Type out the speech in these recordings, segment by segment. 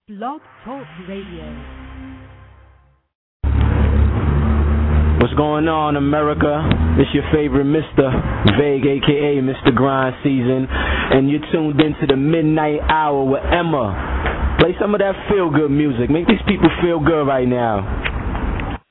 Blog Talk Radio. What's going on, America? It's your favorite Mr. Vague, a.k.a. Mr. Grind Season, and you're tuned into the Midnight Hour with Emma. Play some of that feel-good music. Make these people feel good right now.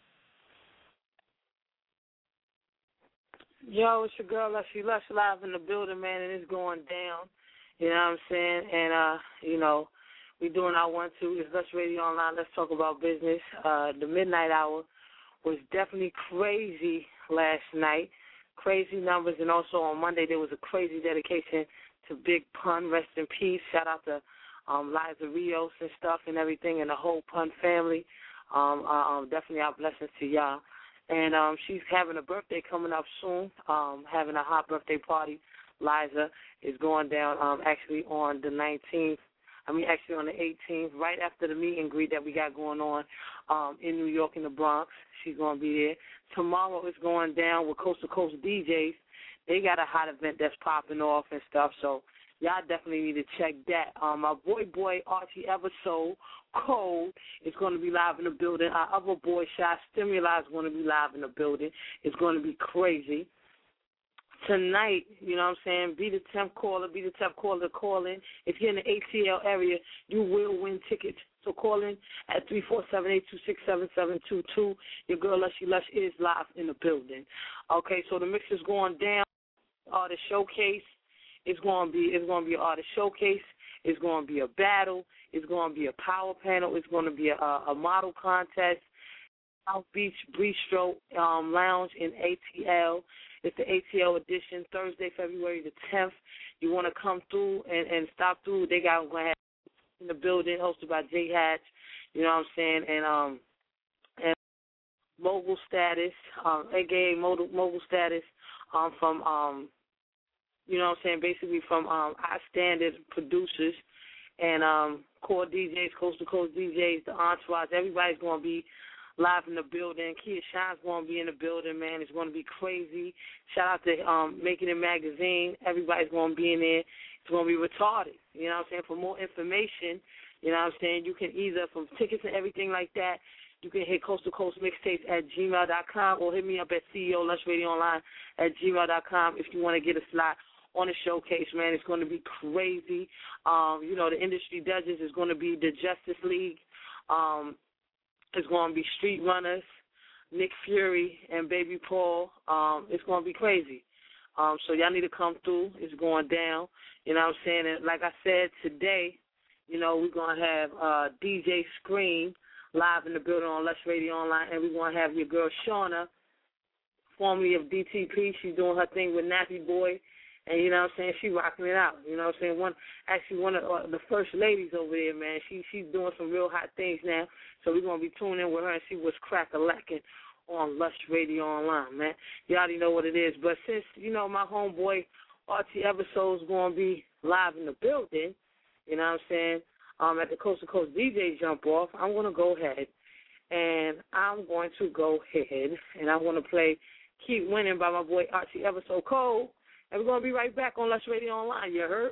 Yo, it's your girl, Leslie Lush, live in the building, man, and it's going down. You know what I'm saying? And, we're doing our 1-2. It's Lush Radio Online. Let's talk about business. The Midnight Hour was definitely crazy last night. Crazy numbers. And also on Monday, there was a crazy dedication to Big Pun. Rest in peace. Shout out to Liza Rios and stuff and everything and the whole Pun family. Definitely our blessings to y'all. And she's having a birthday coming up soon, having a hot birthday party. Liza is going down actually on the 19th. Actually on the 18th, right after the meet and greet that we got going on in New York in the Bronx. She's going to be there. Tomorrow is going down with Coast to Coast DJs. They got a hot event that's popping off and stuff, so y'all definitely need to check that. My boy Archie Eversoul Cole is going to be live in the building. Our other boy Shy Stimuli is going to be live in the building. It's going to be crazy. Tonight, you know what I'm saying, be the 10th caller to call in. If you're in the ATL area, you will win tickets. So call in at 347-826-7722. Your girl Lushy Lush is live in the building. Okay, so the mix is going down. Artist showcase. It's going to be an artist showcase. It's going to be a battle. It's going to be a power panel. It's going to be a model contest. South Beach Bistro Lounge in ATL. It's the ATL edition, Thursday, February the 10th. You want to come through and stop through. They got going to have in the building, hosted by Jay Hatch. You know what I'm saying? And Mogul Status, a.k.a. Mogul Status, from you know what I'm saying, basically from our standard producers and core DJs, Coast to Coast DJs, the Entourage. Everybody's going to be live in the building. Kia Shine's going to be in the building, man. It's going to be crazy. Shout out to Making It Magazine. Everybody's going to be in there. It's going to be retarded. You know what I'm saying? For more information, you know what I'm saying, you can either, from tickets and everything like that, you can hit Coast to Coast Mixtapes at gmail.com or hit me up at CEO Lunch Radio Online at gmail.com if you want to get a slot on the showcase, man. It's going to be crazy. The industry judges is going to be the Justice League. It's going to be Street Runners, Nick Fury, and Baby Paul. It's going to be crazy. So y'all need to come through. It's going down. You know what I'm saying? And like I said, today, we're going to have DJ Scream live in the building on Lush Radio Online, and we're going to have your girl Shauna, formerly of DTP. She's doing her thing with Nappy Boy. And you know what I'm saying, she rocking it out. You know what I'm saying? One of the first ladies over there, man, she's doing some real hot things now. So we're going to be tuning in with her and see what's crack-a-lacking on Lush Radio Online, man. You already know what it is. But since, my homeboy Archie Eversoul is going to be live in the building, you know what I'm saying, at the Coast to Coast DJ Jump Off, I'm going to go ahead and I'm going to play Keep Winning by my boy Archie Eversoul Cole. And we're going to be right back on Lush Radio Online, you heard?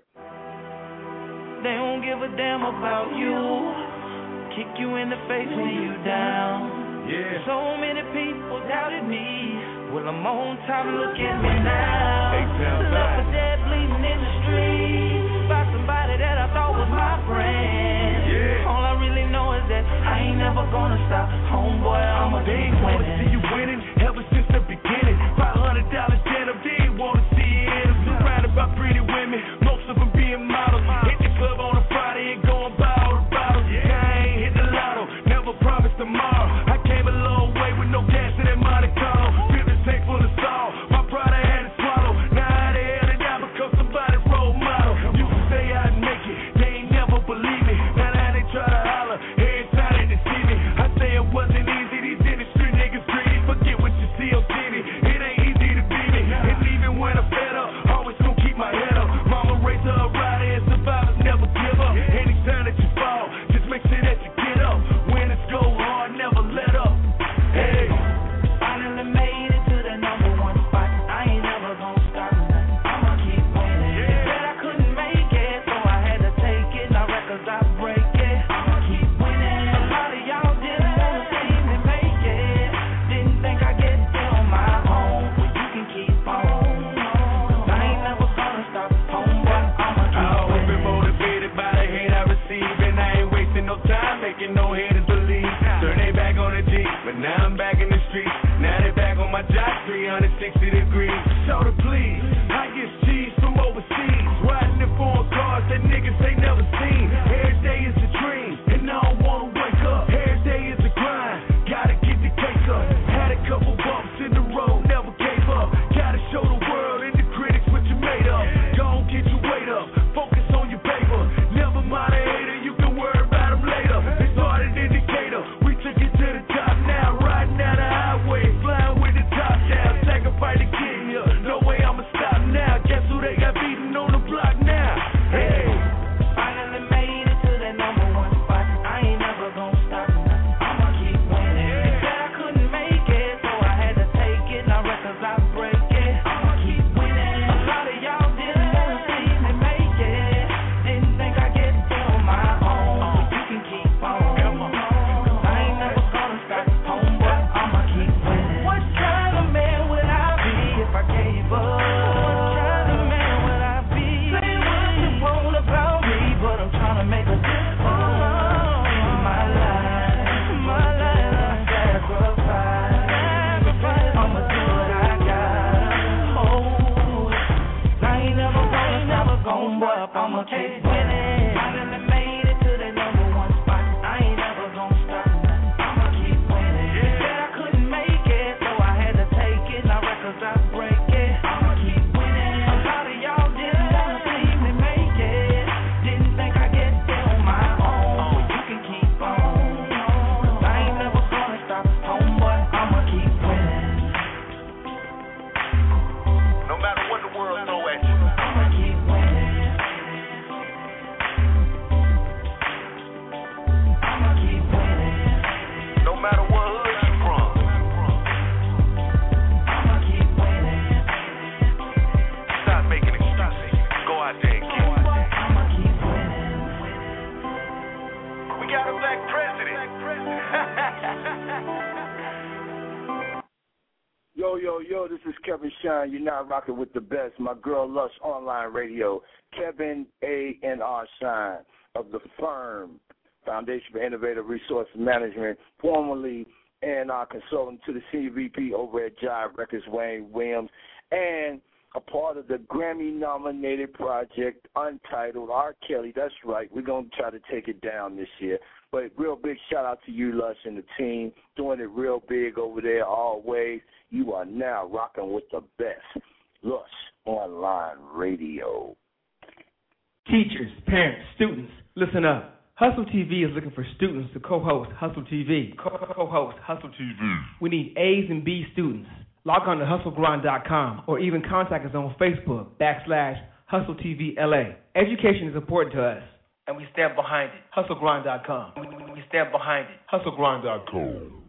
They don't give a damn about you. Kick you in the face when you down. Yeah. So many people doubted me. Well, I'm on time, look at me now. Left for dead, bleeding in the street by somebody that I thought was my friend. Yeah. All I really know is that I ain't never gonna stop. Homeboy, I'm a big winner. I see you winning ever since the beginning. $500 dead up there, wanna see surrounded by pretty women, most of them being models. Hit the club on a Friday and go and buy all the bottles. Yeah, I ain't hit the lotto, never promised tomorrow. I came a long way with no gas in that Monte Carlo. Feel the tank full of salt, my pride I had to swallow. Now how the hell did I become somebody's role model? Used to say I'd make it, they ain't never believe me. Now they try to holler, every time they see me. I say it wasn't easy, these industry niggas greedy. 360 degrees. Shoulder please, I get cheese from overseas. Riding in foreign cars that niggas ain't never seen. Every day is a dream, and I don't wanna wake up. Every day is a grind, gotta get the cake up. Had a couple bumps in the road, never gave up. Gotta show the world and the critics what you made of. Don't get your weight up, focus on your paper. Never mind a hater, you can worry about him later. It started indicator, we took it to the top now. Riding down the highway, flying with the top down. Sacrifice to get here, no way I'ma stop now. Guess who they got beating on the block now? Hey. Finally made it to that number one spot. I ain't never gonna stop. I'ma keep winning. They said I couldn't make it, so I had to take it. Now records I break it. I'ma keep winning. A lot of y'all didn't wanna see me make it. Didn't think I'd get there on my own. But you can keep on. Cause I ain't never gonna stop. Homeboy, I'ma keep winning. What kind of man would I be if I gave up? What kind of man would I be? Say what you want about me, but I'm trying to make a difference. My life, I sacrifice. I'ma do what I got. Oh, I ain't never gonna stop. I'ma keep winning. Finally made it to the number one spot. I ain't never gonna stop. I'ma keep winning. They said I couldn't make it, so I had to take it. Now records I break it. I'ma keep winning. A lot of y'all didn't wanna see me make it. Didn't think I'd get there on my own. But you can keep on. Cause I ain't never gonna stop. Homeboy, I'ma keep winning. No matter what the world throw at you. I'ma keep winning. I'ma keep winning. No matter what hood you from. I'ma keep winning. Stop making excuses. Go out there and get it. I'ma keep winning. We got a black president. Yo, this is Kevin Shine. You're now rocking with the best. My girl Lush Online Radio. Kevin A.N.R. Shine of the firm, Foundation for Innovative Resource Management, formerly A&R consultant to the senior VP over at Jive Records, Wayne Williams, and a part of the Grammy-nominated project Untitled, R. Kelly. That's right. We're going to try to take it down this year. But real big shout-out to you, Lush, and the team, doing it real big over there always. You are now rocking with the best. Lush Online Radio. Teachers, parents, students, listen up. Hustle TV is looking for students to co-host Hustle TV. Co-host Hustle TV. We need A's and B students. Log on to hustlegrind.com or even contact us on Facebook /Hustle TV LA. Education is important to us, and we stand behind it. Hustlegrind.com. We stand behind it. Hustlegrind.com.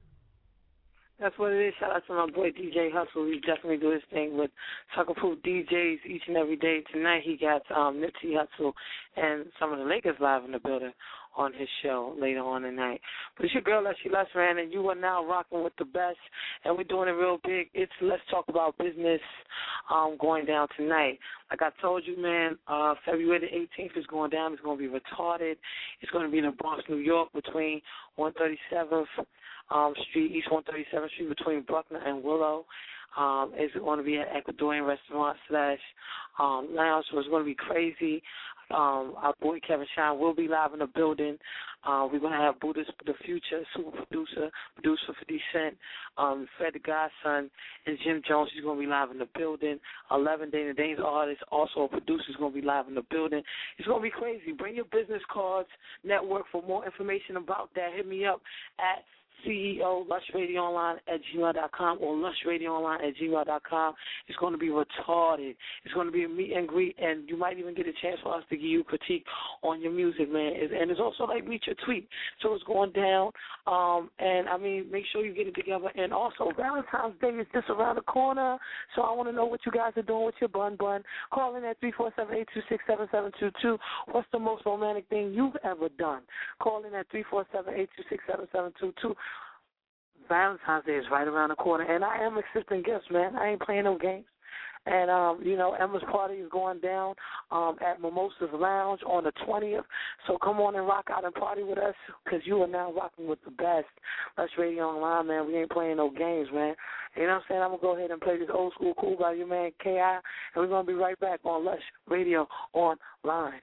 That's what it is. Shout out to my boy DJ Hustle. He definitely do his thing with Sucker Proof DJs each and every day. Tonight he got Nipsey Hussle and some of the Lakers live in the building on his show later on tonight. But it's your girl, Leslie Lesran, and you are now rocking with the best, and we're doing it real big. It's Let's Talk About Business going down tonight. Like I told you, man, February the 18th is going down. It's going to be retarded. It's going to be in the Bronx, New York, between 137th Street, East 137th Street, between Bruckner and Willow. It's going to be at Ecuadorian Restaurant / Lounge, so it's going to be crazy. Our boy Kevin Shine will be live in the building. We're going to have Buddhist the Future, super producer for 50 Cent, Fred the Godson, and Jim Jones. He's going to be live in the building. 11 Dana Dane's artist, also a producer, is going to be live in the building. It's going to be crazy. Bring your business cards, network. For more information about that, hit me up at CEO lushradioonline@gmail.com or lushradioonline@gmail.com. It's going to be retarded. It's going to be a meet and greet, and you might even get a chance for us to give you critique on your music, man. And it's also like meet your tweet. So it's going down. And I mean, make sure you get it together. And also, Valentine's Day is just around the corner. So I want to know what you guys are doing with your bun. Call in at 347-826-7722. What's the most romantic thing you've ever done? Call in at 347-826-7722. Valentine's Day is right around the corner, and I am accepting gifts, man. I ain't playing no games. And, Emma's party is going down at Mimosa's Lounge on the 20th. So come on and rock out and party with us because you are now rocking with the best. Lush Radio Online, man. We ain't playing no games, man. You know what I'm saying? I'm going to go ahead and play this old school cool by your man K.I., and we're going to be right back on Lush Radio Online.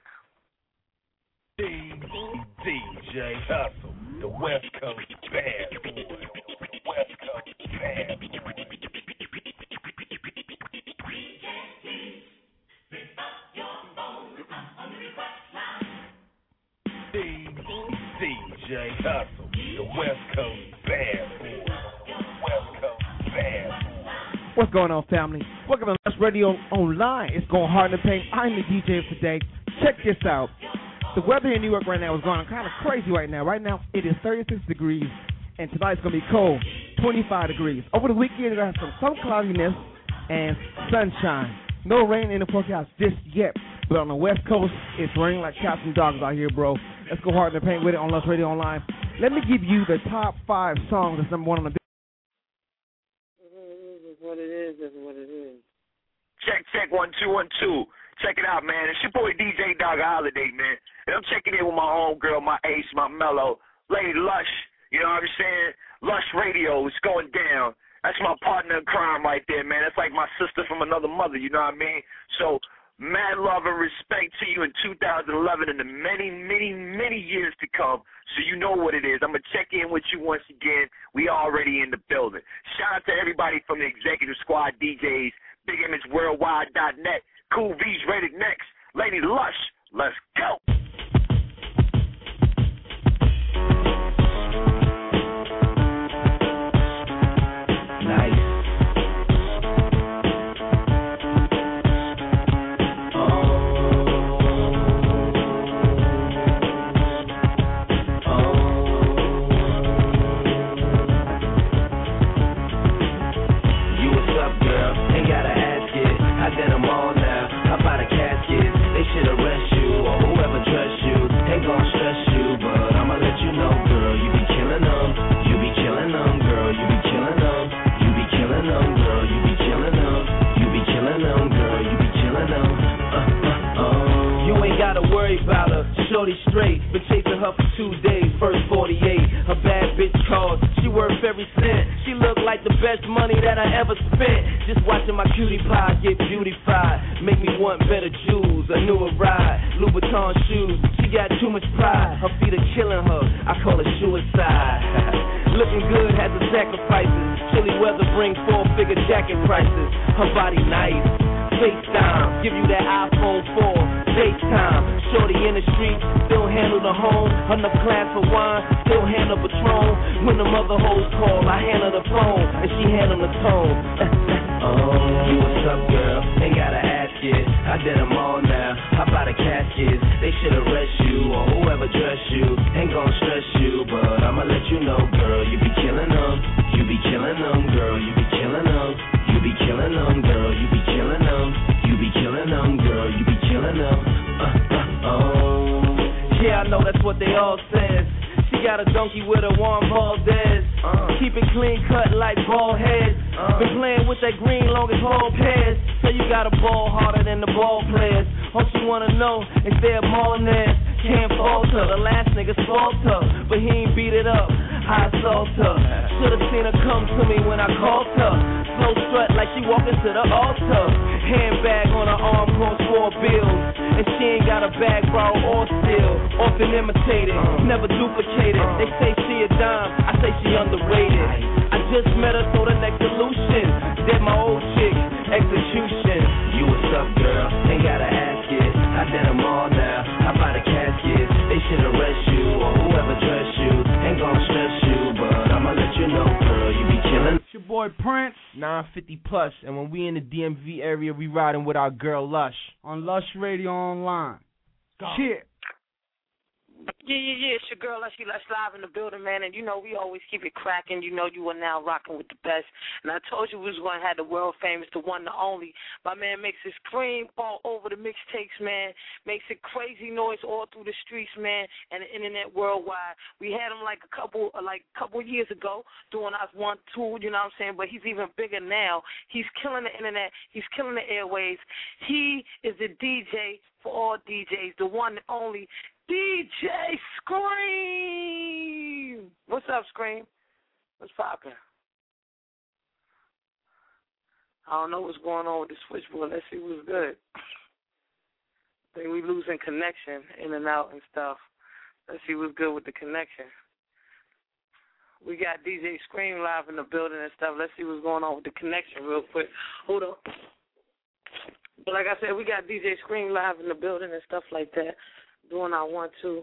DJ Hustle, the West Coast bad boy. West Coast bad boy. DJ Hustle, the West Coast bad boy. West Coast bad boy. What's going on, family? Welcome to Lush Radio Online. It's going hard in the paint. I'm the DJ for today. Check this out. The weather in New York right now is going kind of crazy right now. Right now, it is 36 degrees, and tonight's going to be cold, 25 degrees. Over the weekend, we're going to have some cloudiness and sunshine. No rain in the forecast just yet, but on the West Coast, it's raining like cats and dogs out here, bro. Let's go hard in the paint with it on Lush Radio Online. Let me give you the top 5 songs that's number 1 on the This is what it is. This is what it is. Check 1 2 1 2. Check it out, man. It's your boy DJ Dog Holiday, man. And I'm checking in with my homegirl, my ace, my mellow, Lady Lush. You know what I'm saying? Lush Radio is going down. That's my partner in crime right there, man. That's like my sister from another mother, you know what I mean? So, mad love and respect to you in 2011 and the many, many, many years to come. So you know what it is. I'm going to check in with you once again. We already in the building. Shout out to everybody from the Executive Squad DJs, BigImageWorldwide.net, Cool V's rated next. Lady Lush, let's go. Shorty straight, been chasing her for 2 days, first 48. Her bad bitch calls, she worth every cent. She look like the best money that I ever spent. Just watching my cutie pie get beautified, make me want better jewels, a newer ride, Louboutin shoes. She got too much pride, her feet are killing her, I call it suicide. Looking good has the sacrifices, chilly weather bring 4-figure jacket prices. Her body nice, FaceTime, give you that iPhone 4. FaceTime, shorty in the street, still handle the home. Enough class for wine, still handle Patron. When the mother hoes call, I handle the phone, and she handle the tone. You what's up, girl? Ain't gotta ask it. I did them all now. How about the caskets? They should arrest you, or whoever dressed you. Ain't gon' stress you, but I'ma let you know, girl. You be killing them. You be killing them, girl. You be killing them. You be killing them, girl. You be killing them. You be killing them, girl. You be killing them. Yeah, I know that's what they all says. She got a donkey with a warm Valdez. Keep it clean cut like ball heads. Been playing with that green long as ball pairs. So you got a ball harder than the ball players. All she wanna know is there more than this. Can't falter, the last nigga assault her, but he ain't beat it up, I assault her. Should've seen her come to me when I called her. Slow strut like she walking to the altar. Handbag on her arm costs 4 bills. And she ain't got a bag borrowed or steal. Often imitated, never duplicated. They say she a dime, I say she underrated. I just met her, so the next solution. Did my old chick, execution. You what's up, girl? Ain't gotta ask it. I did them all now. How about a casket? They should arrest you, or whoever dressed you. Ain't gon' stress you, but I'ma let you know, girl. You be killing. It's your boy Prince, 950 plus, and when we in the DMV area, we riding with our girl Lush on Lush Radio Online. Shit. Yeah. It's your girl, Leslie Lush, live in the building, man. And, you know, we always keep it cracking. You know, you are now rocking with the best. And I told you we was going to have the world famous, the one, the only. My man makes it scream all over the mixtapes, man. Makes it crazy noise all through the streets, man, and the internet worldwide. We had him like a couple years ago doing us 1-2, you know what I'm saying? But he's even bigger now. He's killing the internet. He's killing the airwaves. He is the DJ for all DJs, the one and only DJ Scream. What's up, Scream? What's poppin'? I don't know what's going on with the switchboard. Let's see what's good. I think we losing connection in and out and stuff. Let's see what's good with the connection. We got DJ Scream live in the building and stuff. Let's see what's going on with the connection real quick. Hold on. But like I said, we got DJ Scream live in the building and stuff like that, doing our 1-2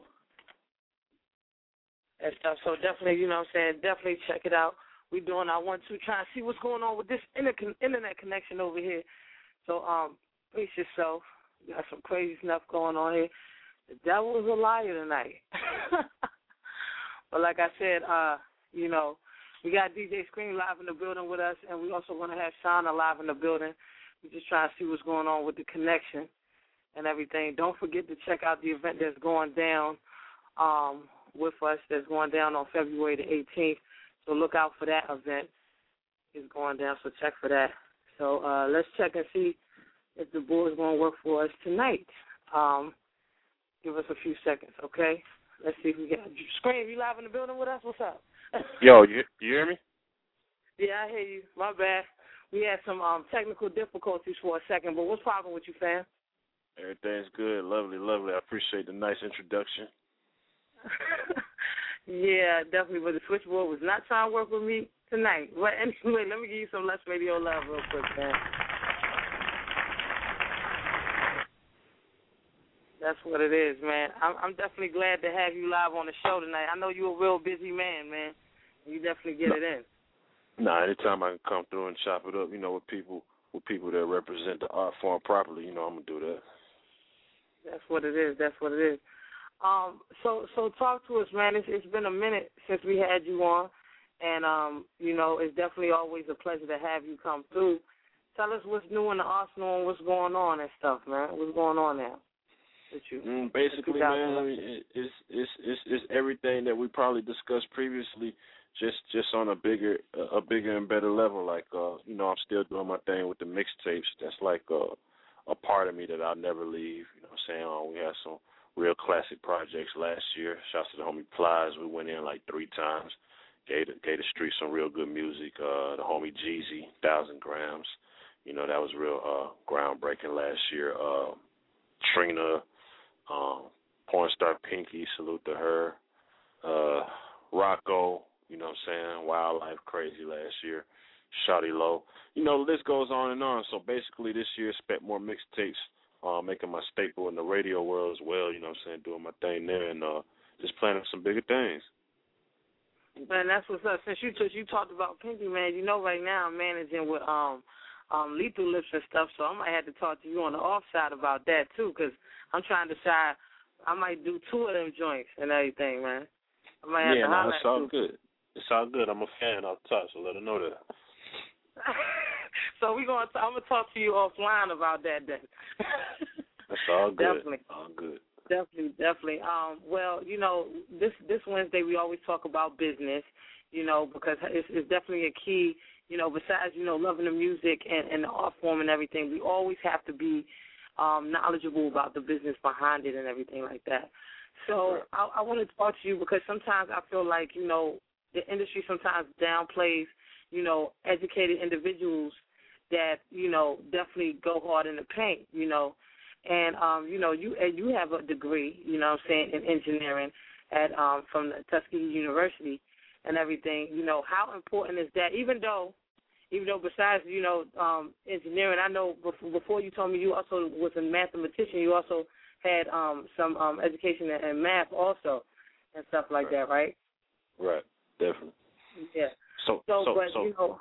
and stuff. So definitely, you know what I'm saying, definitely check it out. We doing our 1-2, trying to see what's going on with this internet connection over here. So brace yourself. We got some crazy stuff going on here. The devil is a liar tonight. But like I said, you know, we got DJ Scream live in the building with us, and we also going to have Shauna live in the building. We're just trying to see what's going on with the connection and everything. Don't forget to check out the event that's going down with us, that's going down on February the 18th. So look out for that event. It's going down, so check for that. So let's check and see if the board's going to work for us tonight. Give us a few seconds, okay? Let's see if we get Scream, you live in the building with us? What's up? Yo, you hear me? Yeah, I hear you. My bad. We had some technical difficulties for a second, but what's poppin' with you, fam? Everything's good. Lovely. I appreciate the nice introduction. Yeah, definitely, but the switchboard was not trying to work with me tonight. But anyway, let me give you some Less Radio love real quick, man. That's what it is, man. I'm definitely glad to have you live on the show tonight. I know you're a real busy man. You definitely get it in. Nah, anytime I can come through and chop it up, you know, with people that represent the art form properly, you know, I'm gonna do that. That's what it is. So talk to us, man. It's been a minute since we had you on, and you know, it's definitely always a pleasure to have you come through. Tell us what's new in the arsenal and what's going on and stuff, man. What's going on now with you? Basically, man, I mean, it's everything that we probably discussed previously, just on a bigger and better level. Like, you know, I'm still doing my thing with the mixtapes. That's like a part of me that I'll never leave. You know what I'm saying? We had some real classic projects last year. Shouts to the homie Plies. We went in like 3 times. Gave the street some real good music. The homie Jeezy, 1,000 Grams. You know, that was real groundbreaking last year. Trina, porn star Pinky, salute to her. Rocco, you know what I'm saying? Wildlife Crazy last year. Shawty Low. You know, the list goes on and on. So basically this year, expect more mixtapes, making my staple in the radio world as well, you know what I'm saying, doing my thing there, and just planning some bigger things. Man, that's what's up. Since you talked about Pinky, man, you know right now I'm managing with Lethal Lips and stuff, so I might have to talk to you on the offside about that too, because I'm trying to decide I might do 2 of them joints and everything, man. I might have to holler it's all good. It's all good. I'm a fan off top, so let her know that. So I'm gonna talk to you offline about that then. That's all good. Definitely. All good. Definitely. Well, you know, this Wednesday we always talk about business, you know, because it's definitely a key, you know, besides, you know, loving the music and the art form and everything, we always have to be knowledgeable about the business behind it and everything like that. So I want to talk to you because sometimes I feel like, you know, the industry sometimes downplays, you know, educated individuals that, you know, definitely go hard in the paint, you know. And, you know, you have a degree, you know what I'm saying, in engineering at from the Tuskegee University and everything. You know, how important is that? Even though besides, you know, engineering, I know before you told me you also was a mathematician, you also had some education in math also and stuff like that, right? Right, definitely. Yeah. So you know,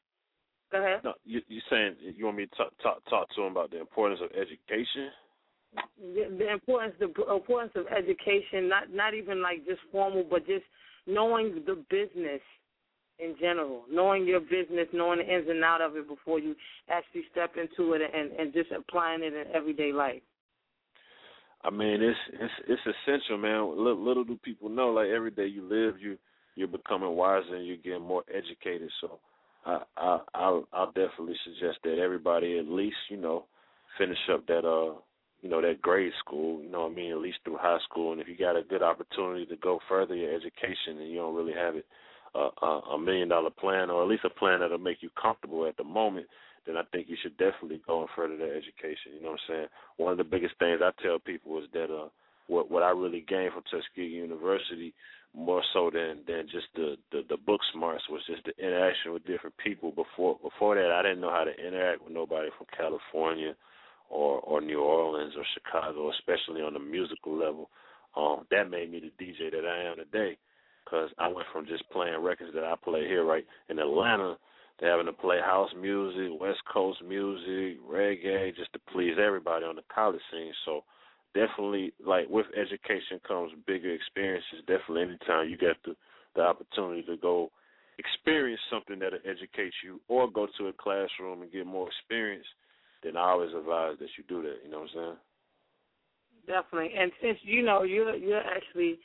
go ahead. No, you saying you want me to talk to him about the importance of education? the importance of education, not even like just formal, but just knowing the business in general, knowing your business, knowing the ins and out of it before you actually step into it, and just applying it in everyday life. I mean, it's essential, man. Little do people know, like every day you live, you're becoming wiser and you're getting more educated. So I'll definitely suggest that everybody at least, finish up that that grade school, at least through high school. And if you got a good opportunity to go further your education and you don't really have it $1 million plan, or at least a plan that'll make you comfortable at the moment, then I think you should definitely go and further that education. You know what I'm saying? One of the biggest things I tell people is that what I really gained from Tuskegee University, more so than just the book smarts, was just the interaction with different people. Before that, I didn't know how to interact with nobody from California or New Orleans or Chicago, especially on the musical level. That made me the DJ that I am today, because I went from just playing records that I play here right in Atlanta to having to play house music, West Coast music, reggae, just to please everybody on the college scene. So definitely, like, with education comes bigger experiences. Definitely anytime you get the opportunity to go experience something that'll educate you, or go to a classroom and get more experience, then I always advise that you do that. You know what I'm saying? Definitely. And since you're actually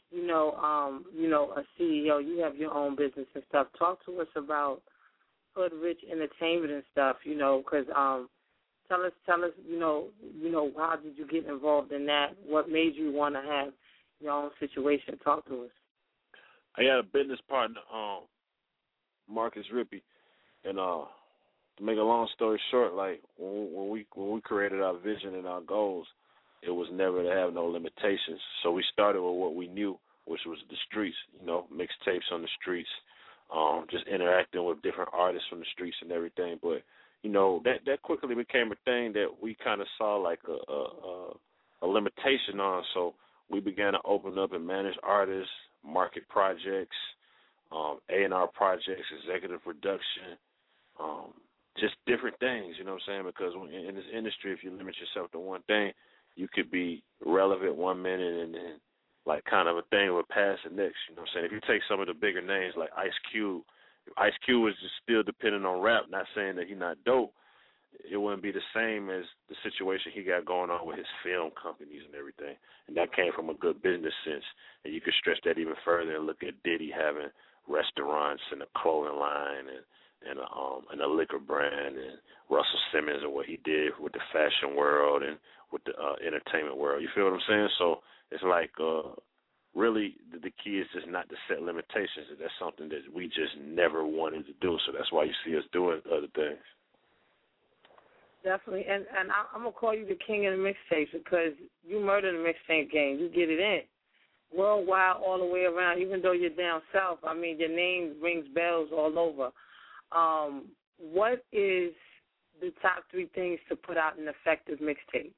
a CEO, you have your own business and stuff. Talk to us about Hood Rich Entertainment and stuff, because tell us, how did you get involved in that? What made you want to have your own situation? Talk to us. I had a business partner, Marcus Rippey, and to make a long story short, like when we created our vision and our goals, it was never to have no limitations. So we started with what we knew, which was the streets, mixtapes on the streets, just interacting with different artists from the streets and everything. But, that quickly became a thing that we kind of saw like a limitation on. So we began to open up and manage artists, market projects, A&R projects, executive production, just different things, you know what I'm saying? Because in this industry, if you limit yourself to one thing, you could be relevant 1 minute and then like kind of a thing would pass the next, you know what I'm saying? If you take some of the bigger names like Ice Cube, if Ice Cube was just still dependent on rap, not saying that he's not dope, it wouldn't be the same as the situation he got going on with his film companies and everything. And that came from a good business sense. And you could stretch that even further and look at Diddy having restaurants and a clothing line and a liquor brand, and Russell Simmons and what he did with the fashion world and with the entertainment world. You feel what I'm saying? So it's like really the key is just not to set limitations. That's something that we just never wanted to do. So that's why you see us doing other things. Definitely, and I'm going to call you the king of the mixtapes, because you murder the mixtape game. You get it in. Worldwide, all the way around, even though you're down south, I mean, your name rings bells all over. What is the top 3 things to put out an effective mixtape?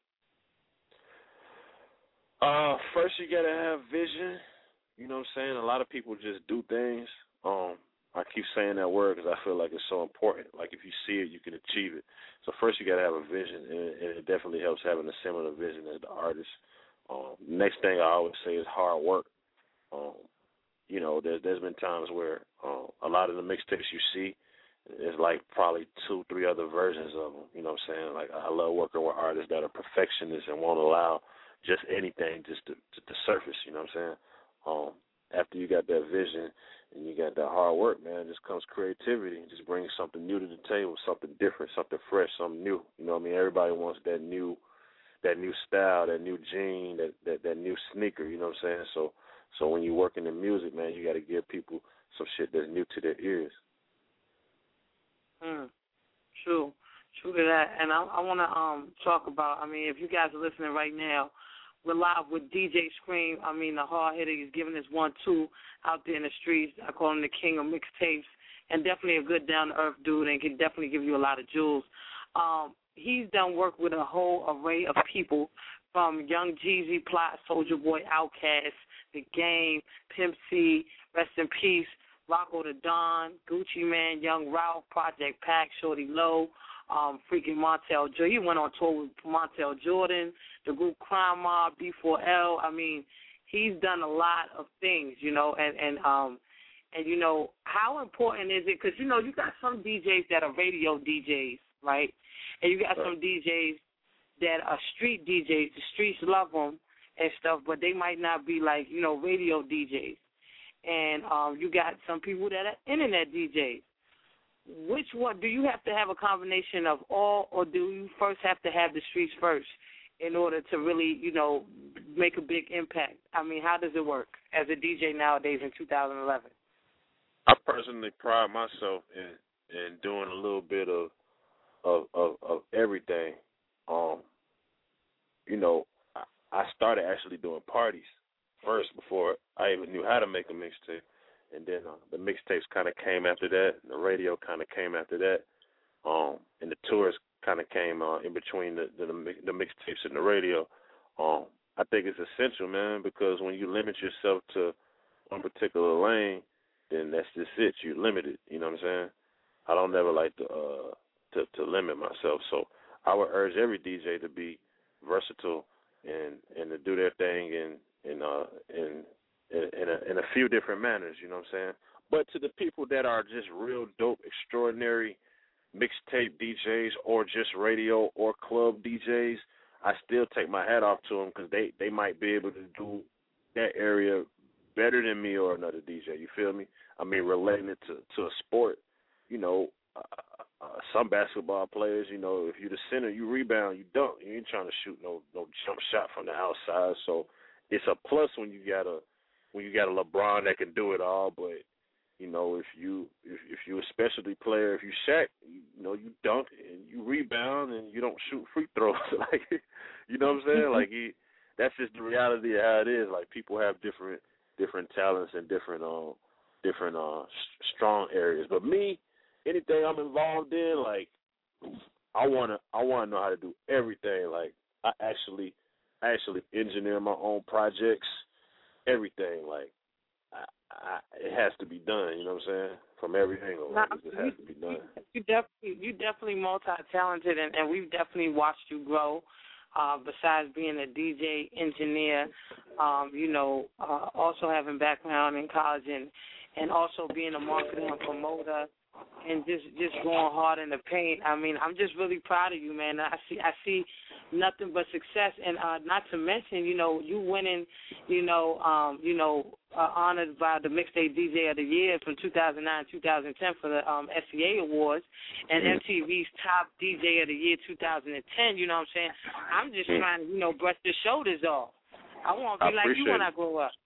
First, you got to have vision. You know what I'm saying? A lot of people just do things. I keep saying that word because I feel like it's so important. Like, if you see it, you can achieve it. So first you got to have a vision, and it definitely helps having a similar vision as the artist. Next thing I always say is hard work. There's been times where a lot of the mixtapes you see, it's like probably 2-3 other versions of them. You know what I'm saying? Like, I love working with artists that are perfectionists and won't allow just anything just to surface. You know what I'm saying? After you got that vision and you got that hard work, man, just comes creativity and just brings something new to the table, something different, something fresh, something new. You know what I mean? Everybody wants that new style, that new jean, that new sneaker. You know what I'm saying? So when you work in the music, man, you got to give people some shit that's new to their ears. True to that. And I want to talk about, if you guys are listening right now, we're live with DJ Scream. The hard hitter is giving us 1-2 out there in the streets. I call him the king of mixtapes, and definitely a good down-to-earth dude, and can definitely give you a lot of jewels. He's done work with a whole array of people, from Young Jeezy, Plot, Soulja Boy, Outkast, The Game, Pimp C, Rest in Peace, Rocco the Don, Gucci Mane, Young Ralph, Project Pack, Shorty Low, freaking Montel Jordan. He went on tour with Montel Jordan, the group Crime Mob, B4L. I mean, he's done a lot of things, you know, and you know, how important is it? Because, you know, you got some DJs that are radio DJs, right? And you got some DJs that are street DJs. The streets love them and stuff, but they might not be like, you know, radio DJs. And you got some people that are internet DJs. Which one? Do you have to have a combination of all, or do you first have to have the streets first in order to really, you know, make a big impact? I mean, how does it work as a DJ nowadays in 2011? I personally pride myself in doing a little bit of everything. You know, I started actually doing parties first before I even knew how to make a mixtape, and then the mixtapes kind of came after that, and the radio kind of came after that, and the tours kind of came in between the mixtapes and the radio. I think it's essential, man, because when you limit yourself to one particular lane, then that's just it. You're limited. You know what I'm saying? I don't never like to limit myself. So I would urge every DJ to be versatile and to do their thing in a few different manners. You know what I'm saying? But to the people that are just real dope, extraordinary mixtape DJs or just radio or club DJs, I still take my hat off to them because they might be able to do that area better than me or another DJ. You feel me? I mean, relating it to a sport, you know, some basketball players, you know, if you're the center, you rebound, you dunk. You ain't trying to shoot no jump shot from the outside. So it's a plus when you got a LeBron that can do it all. But you know, if you're a specialty player, if you Shaq, you know, you dunk and you rebound and you don't shoot free throws. Like, you know what I'm saying? Like, that's just the reality of how it is. Like, people have different talents and different strong areas. But me, anything I'm involved in, like, I wanna know how to do everything. Like, I actually engineer my own projects, everything. Like, it has to be done. You know what I'm saying? From every angle, like, it just has to be done. You definitely multi-talented, and we've definitely watched you grow. Besides being a DJ, engineer, you know, also having background in college and also being a marketer and promoter, and just going hard in the paint. I mean, I'm just really proud of you, man. I see nothing but success, and not to mention, you know, you winning, honored by the Mixtape DJ of the Year from 2009-2010 for the SCA Awards, and MTV's Top DJ of the Year 2010. You know what I'm saying? I'm just trying to, you know, brush the shoulders off. I want to be like you when I grow up.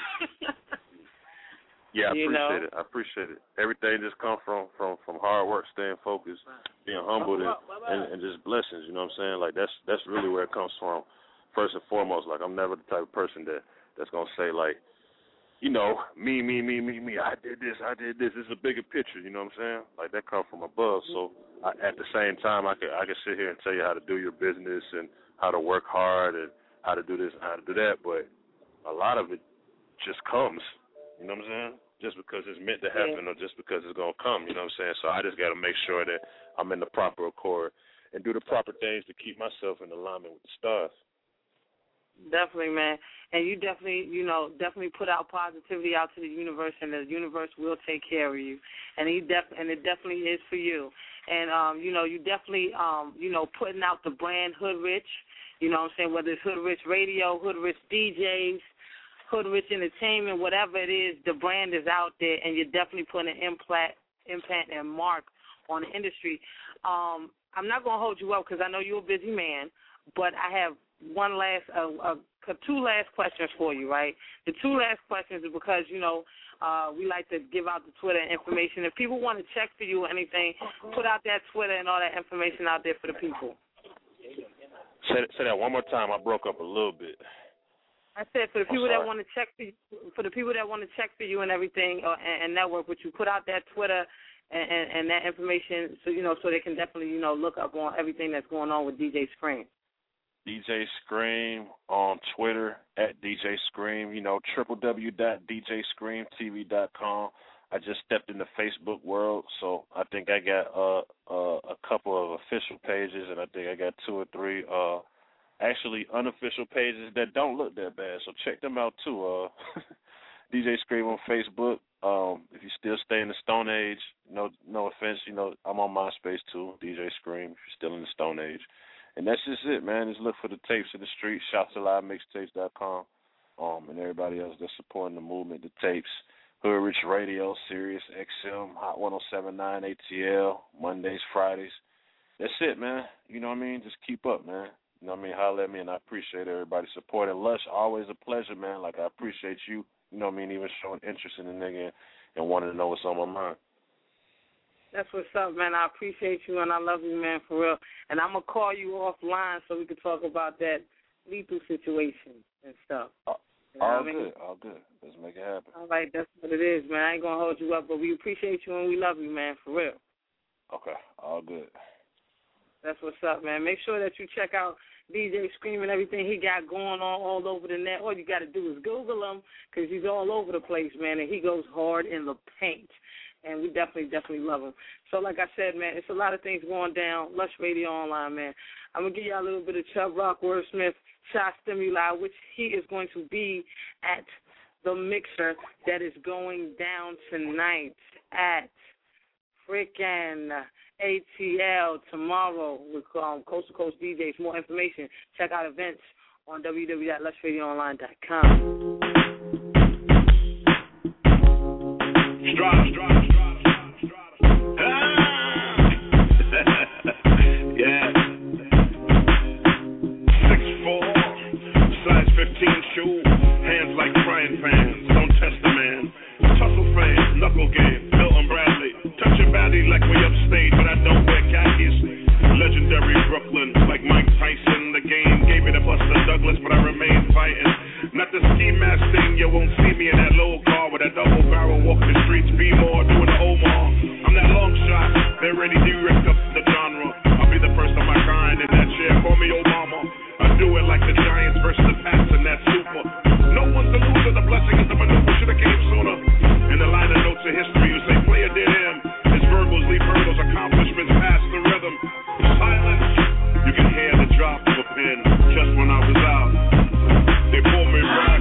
Yeah, I appreciate it. Everything just comes from hard work, staying focused, being humbled, and just blessings. You know what I'm saying? Like, that's really where it comes from, first and foremost. Like, I'm never the type of person that's gonna say, like, you know, me. I did this. It's a bigger picture. You know what I'm saying? Like, that comes from above. So at the same time, I can sit here and tell you how to do your business and how to work hard and how to do this and how to do that. But a lot of it just comes. You know what I'm saying? Just because it's meant to happen or just because it's going to come, you know what I'm saying? So I just got to make sure that I'm in the proper accord and do the proper things to keep myself in alignment with the stars. Definitely, man. And you definitely, you know, put out positivity out to the universe, and the universe will take care of you. And it definitely is for you. And, you know, you definitely, you know, putting out the brand Hood Rich, you know what I'm saying, whether it's Hood Rich Radio, Hood Rich DJs, Hood Rich Entertainment, whatever it is, the brand is out there, and you're definitely putting an impact and mark on the industry. I'm not going to hold you up because I know you're a busy man, but I have two last questions for you, right? The two last questions are because, you know, we like to give out the Twitter information. If people want to check for you or anything, put out that Twitter and all that information out there for the people. Say that one more time. I broke up a little bit. I said for the people that want to check for you and everything, and network with you, put out that Twitter and that information, so you know, so they can definitely, you know, look up on everything that's going on with DJ Scream. DJ Scream on Twitter at DJ Scream. You know, www.djscreamtv.com. I just stepped in the Facebook world, so I think I got a couple of official pages, and I think I got 2 or 3 actually unofficial pages that don't look that bad. So check them out too. DJ Scream on Facebook. If you still stay in the Stone Age, no offense, I'm on MySpace too, DJ Scream, if you're still in the Stone Age. And that's just it, man. Just look for the tapes in the street, shopsalivemixtapes.com, and everybody else that's supporting the movement, the tapes, Hood Rich Radio, Sirius XM, Hot 107.9 ATL, Mondays, Fridays. That's it, man. You know what I mean? Just keep up, man. You know what I mean? Holler at me, and I appreciate everybody's support. And Lush, always a pleasure, man. Like, I appreciate you, you know what I mean, even showing interest in the nigga and wanting to know what's on my mind. That's what's up, man. I appreciate you, and I love you, man, for real. And I'm going to call you offline so we can talk about that lethal situation and stuff. All good. Let's make it happen. All right, that's what it is, man. I ain't going to hold you up, but we appreciate you and we love you, man, for real. Okay, all good. That's what's up, man. Make sure that you check out DJ Scream and everything he got going on all over the net. All you got to do is Google him because he's all over the place, man, and he goes hard in the paint. And we definitely love him. So like I said, man, it's a lot of things going down. Lush Radio Online, man. I'm going to give you a little bit of Chubb Rock, Wordsmith, Shot Stimuli, which he is going to be at the mixer that is going down tonight at freaking ATL tomorrow with Coast to Coast DJs. More information, check out events on www.lushradioonline.com. Strada. Yeah. 6'4", size 15 shoe, hands like frying pans. Don't test the man. Tussle fame, knuckle game, Milton Bradley. Touching body like we upstate, but I don't wear khakis. Legendary Brooklyn, like Mike Tyson. The game gave me the Buster Douglas, but I remain fighting. Not the ski mask thing, you won't see me in that low car with that double barrel walk the streets, be more doing the Omar. I'm that long shot, they're ready to risk up the genre. I'll be the first of my kind in that chair, call me Obama. I do it like the Giants versus the Pats and that super. No one's the loser, the blessing is the maneuver should have came sooner. In the liner notes of history, you say player did him. His verbals leave hurdles, accomplishments past the rhythm. Silence, you can hear the drop of a pin just when I was out. They pull me back.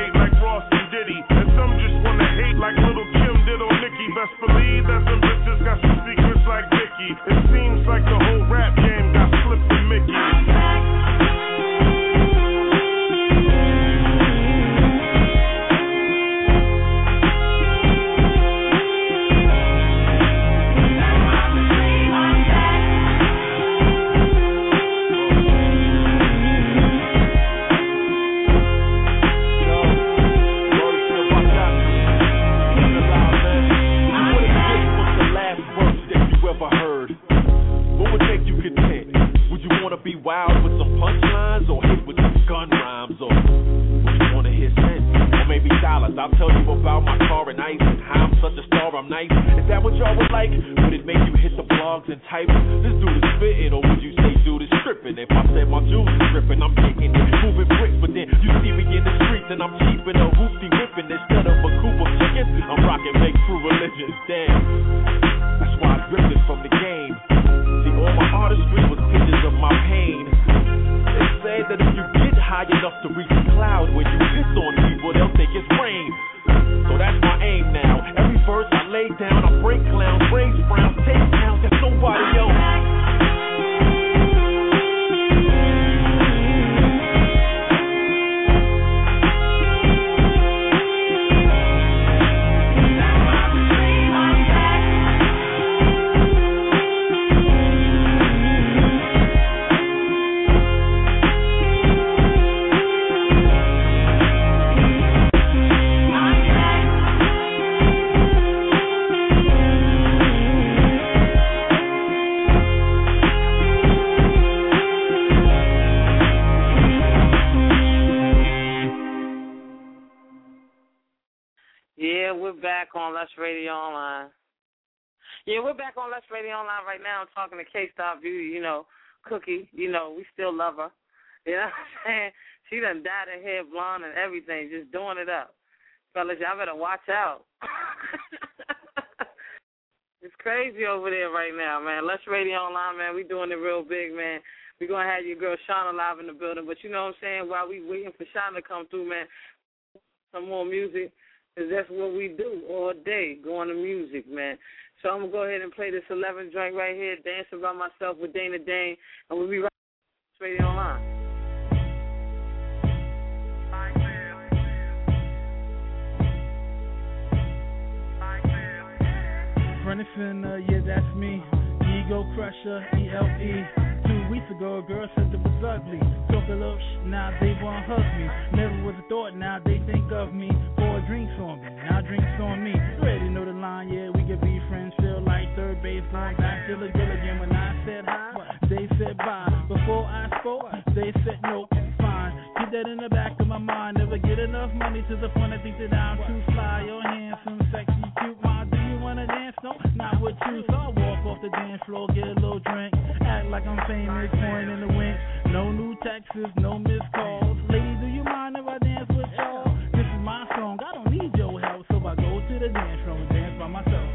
Best believe that some bitches got icky. It seems like the whole rap game got slipped to Mickey. Wild with some punchlines or hit with some gun rhymes or would you wanna hear cents or maybe dollars? I'll tell you about my car and ice and how I'm such a star, I'm nice. Is that what y'all would like? Would it make you hit the blogs and type this dude is spitting, or would you say dude is stripping? If I said my jewels is dripping, I'm kicking it, moving bricks, but then you see me in the streets and I'm cheaping a hoopty whipping instead of a coop of chicken. I'm rocking make true religions, damn. That's why I drifted from the game. See, all my artistry was pictures of my pain. They say that if you get high enough to reach the cloud, when you piss on people, they'll think it's rain. So that's my aim now. Every verse I lay down, I break clowns, raise frowns, take counts, there's nobody else. Yeah, we're back on Lush Radio Online. Yeah, we're back on Lush Radio Online right now. I'm talking to K-Star Beauty, you know, Cookie. You know, we still love her. You know what I'm saying? She done dyed her hair blonde and everything, just doing it up. Fellas, y'all better watch out. It's crazy over there right now, man. Lush Radio Online, man, we doing it real big, man. We're going to have your girl Shauna live in the building. But you know what I'm saying? While we waiting for Shauna to come through, man, some more music. Because that's what we do all day, going to music, man. So I'm going to go ahead and play this 11 joint right here, Dancing by Myself with Dana Dane, and we'll be right straight online. 20 yeah, that's me. Ego Crusher, ELE. 2 weeks ago, a girl said it was ugly. Talk a little now they want to hug me. Never was a thought, now they think of me. For drinks on me, now drinks on me. You already know the line, yeah, we could be friends. Feel like third base, going back to the good again. When I said hi, they said bye. Before I spoke, they said nope, fine. Keep that in the back of my mind. Never get enough money to the point I think that I'm too fly. Your handsome, sexy, cute, ma. Do you wanna dance? No, not with you. So I walk off the dance floor, get a little drink, act like I'm famous, point in the wink. No new texts, no missed calls. Lady, do you mind if I dance with y'all? This is my song, I don't need your help, so I go to the dance room and dance by myself.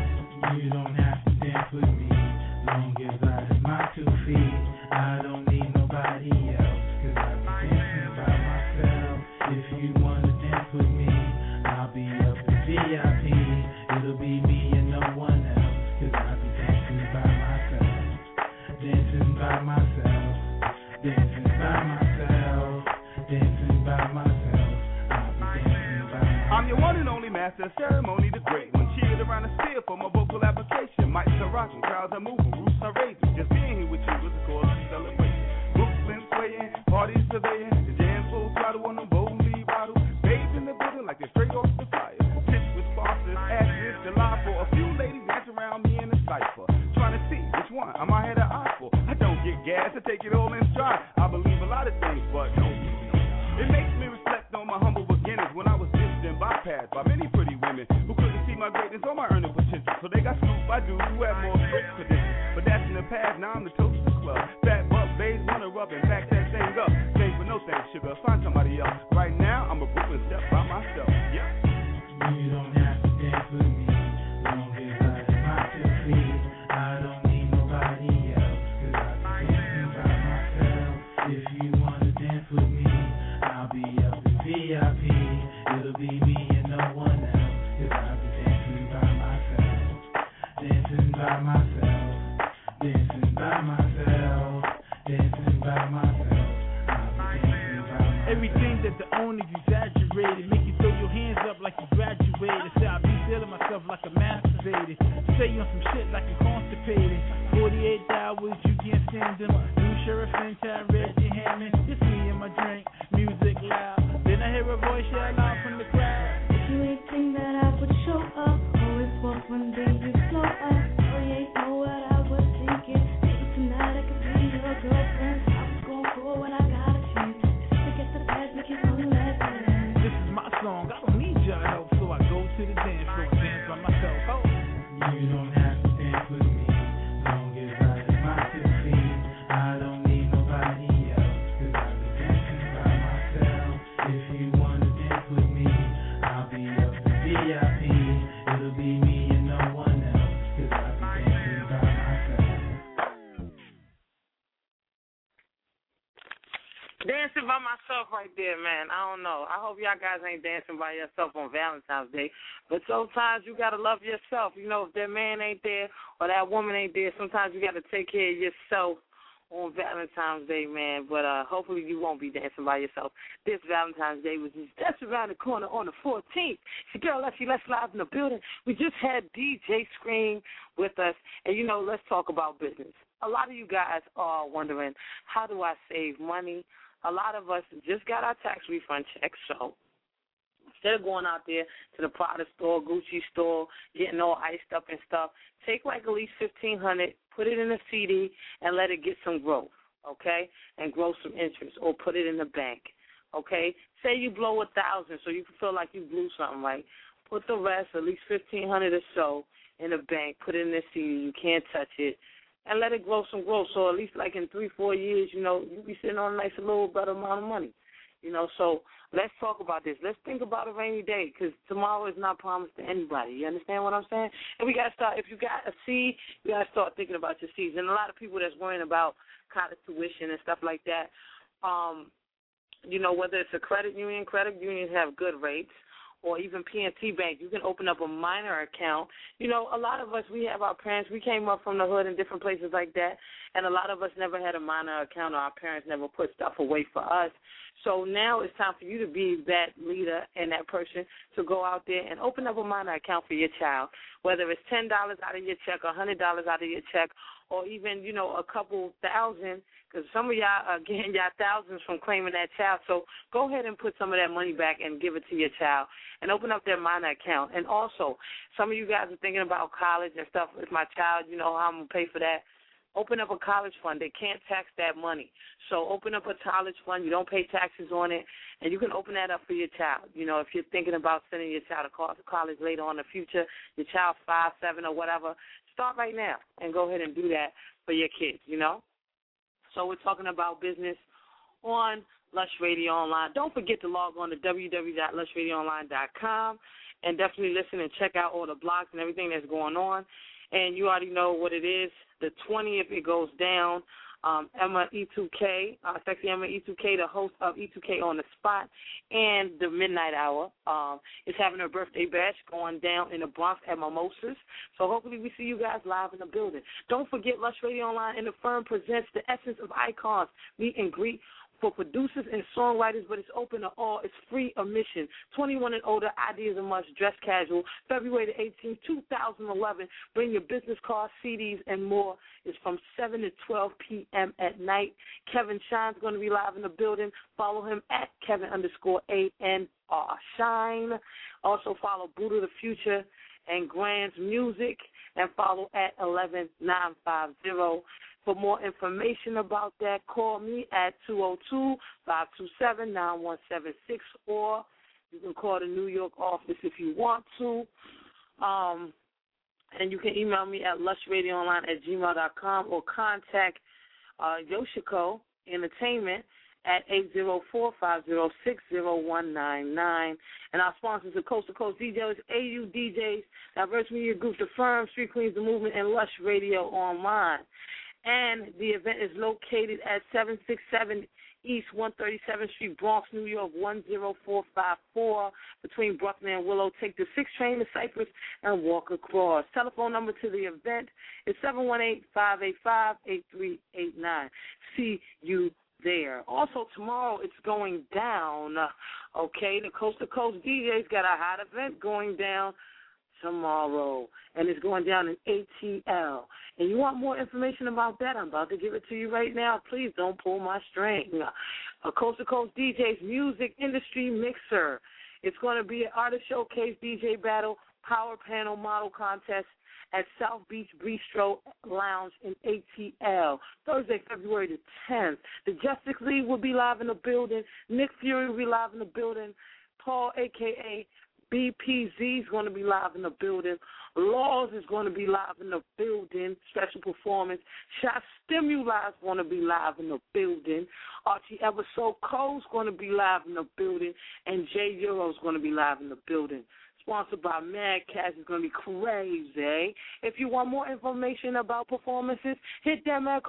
You don't have to dance with me, long as I have my 2 feet. I don't need nobody else, cause I be dancing by myself. If you wanna dance with me, I'll be up in VIP. It'll be me and no one else, cause I be dancing by myself. Dancing by myself. Dancing by myself. Dancing by myself. I'll be dancing by myself. I'm your one and only master of ceremony, the great one. Cheered around the sphere for my vocal application. Mics are rocking, crowds are moving, roofs are raising. Just being here with you is a cause of celebration. Brooklyn swaying, parties surveying, the jam full throttle on them boldly bottle. Babes in the building like they're straight off the fire. Tips with sponsors, ashes, July for a few ladies dance around me in the cypher. Trying to see which one I might have an eye for. I don't get gas, I take it all in stride. I believe a lot of things, but no. It makes me reflect on my humble beginnings when I was dissed and bypassed by many pretty women who couldn't see my greatness or my earning potential. So they got scooped by dudes who had more strict credentials. But that's in the past, now I'm the toast of the club. Fat buck, babes wanna rub and back that thing up. Thanks but no thanks, sugar, find somebody else. Right now, I'm a Brooklyn step by myself, yeah. You don't have to dance with me, long as I have my 2 feet. I don't need nobody else, cause I be dancing by myself. If you wanna dance with me, I'll be up in VIP. It'll be me and no one else, cause I be dancing by myself. Dancing by myself. dancing by myself, dancing by myself. Everything that the owners exaggerated, make you throw your hands up like you graduated. Say I be feeling myself like I'm masturbated. Say on some shit like you're constipated. 48 hours, you can't stand them. New Sheriff in town, Reggie Hammond. It's me and my drink, music loud. Then I hear a voice yell out from the crowd. If you ain't think that I would show up, always walk one day you slow up. Oh, you ain't know what I was thinking. Maybe tonight I could be your girlfriend. I was going for when I got a chance. This is my song, I don't need your help, so I go to the dance floor and dance by myself. Oh. You don't have to dance with me, long as I have my 2 feet. I don't need nobody else, cause I'll be dancing by myself. If you wanna dance with me, I'll be up in VIP. It'll be me and no one else, cause I'll be dancing by myself. Dancing by myself right there, man. I don't know. I hope y'all guys ain't dancing by yourself on Valentine's Day. But sometimes you got to love yourself. You know, if that man ain't there or that woman ain't there, sometimes you got to take care of yourself on Valentine's Day, man. But hopefully you won't be dancing by yourself this Valentine's Day, which is just around the corner on the 14th. It's your girl, Let's Live in the building. We just had DJ Scream with us. And, you know, let's talk about business. A lot of you guys are wondering, how do I save money? A lot of us just got our tax refund checks, so instead of going out there to the Prada store, Gucci store, getting all iced up and stuff, take like at least $1,500, put it in a CD, and let it get some growth, okay, and grow some interest, or put it in the bank, okay. Say you blow $1,000, so you feel like you blew something, right? Put the rest, at least $1,500 or so, in the bank. Put it in the CD. You can't touch it. And let it grow some growth. So at least like in 3-4 years, you know, you'll be sitting on a nice little better amount of money. You know, so let's talk about this. Let's think about a rainy day, because tomorrow is not promised to anybody. You understand what I'm saying? And we got to start, if you got a seed, you got to start thinking about your seeds. And a lot of people that's worrying about college tuition and stuff like that, you know, whether it's a credit unions have good rates, or even PNC Bank, you can open up a minor account. You know, a lot of us, we have our parents, we came up from the hood in different places like that, and a lot of us never had a minor account, or our parents never put stuff away for us. So now it's time for you to be that leader and that person to go out there and open up a minor account for your child, whether it's $10 out of your check, $100 out of your check, or even, you know, a couple thousand, because some of y'all are getting y'all thousands from claiming that child. So go ahead and put some of that money back and give it to your child and open up their minor account. And also, some of you guys are thinking about college and stuff. With my child, you know how I'm going to pay for that. Open up a college fund. They can't tax that money. So open up a college fund. You don't pay taxes on it, and you can open that up for your child. You know, if you're thinking about sending your child to college later on in the future, your child's 5, 7, or whatever, start right now and go ahead and do that for your kids, you know. So we're talking about business on Lush Radio Online. Don't forget to log on to www.lushradioonline.com and definitely listen and check out all the blogs and everything that's going on. And you already know what it is. The 20th, it goes down. Emma E2K, Sexy Emma E2K, the host of E2K on the Spot, and the Midnight Hour, is having her birthday bash going down in the Bronx at Mimosas. So hopefully we see you guys live in the building. Don't forget, Lush Radio Online and the firm presents the Essence of Icons meet and greet for producers and songwriters, but it's open to all. It's free admission. 21 and older, ideas a must, dress casual. February the 18th, 2011. Bring your business cards, CDs, and more. It's from 7 to 12 p.m. at night. Kevin Shine's going to be live in the building. Follow him at Kevin_ANR Shine. Also follow Buddha the Future and Grand's Music, and follow at 11950. For more information about that, call me at 202-527-9176, or you can call the New York office if you want to. And you can email me at lushradioonline@gmail.com, or contact Yoshiko Entertainment at 804-506-0199. And our sponsors are Coast to Coast DJs, AU DJs, Diverse Media Group, The Firm, Street Queens, The Movement, and Lush Radio Online. And the event is located at 767 East 137th Street, Bronx, New York 10454. Between Brooklyn and Willow, take the 6 train to Cypress and walk across. Telephone number to the event is 718-585-8389. See you there. Also, tomorrow it's going down. Okay, the Coast to Coast DJs got a hot event going down tomorrow, and it's going down in ATL. And you want more information about that? I'm about to give it to you right now. Please don't pull my string. A Coast to Coast DJs Music Industry Mixer. It's going to be an artist showcase, DJ battle, power panel model contest at South Beach Bistro Lounge in ATL, Thursday, February the 10th. The Justice League will be live in the building. Nick Fury will be live in the building. Paul, a.k.a. BPZ, is going to be live in the building. Laws is going to be live in the building, special performance. Shot Stimuli is going to be live in the building. Archie Everso Cole is going to be live in the building. And Jay Euro is going to be live in the building. Sponsored by Mad Cats. It's going to be crazy. If you want more information about performances, hit them at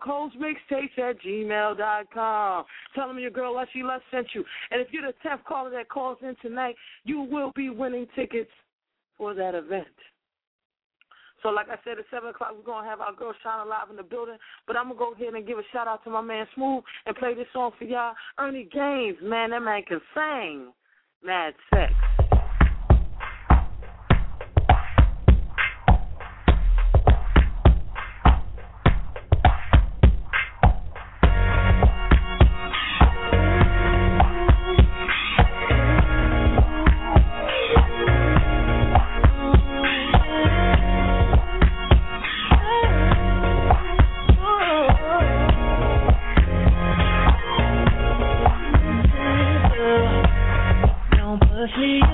coastalcoastmixtapes@gmail.com. Tell them your girl Lushy Lush sent you. And if you're the 10th caller that calls in tonight, you will be winning tickets for that event. So like I said, at 7 o'clock, we're going to have our girl Shana live in the building. But I'm going to go ahead and give a shout-out to my man Smooth and play this song for y'all. Ernie Gaines, man, that man can sing. Mad Sex. Push me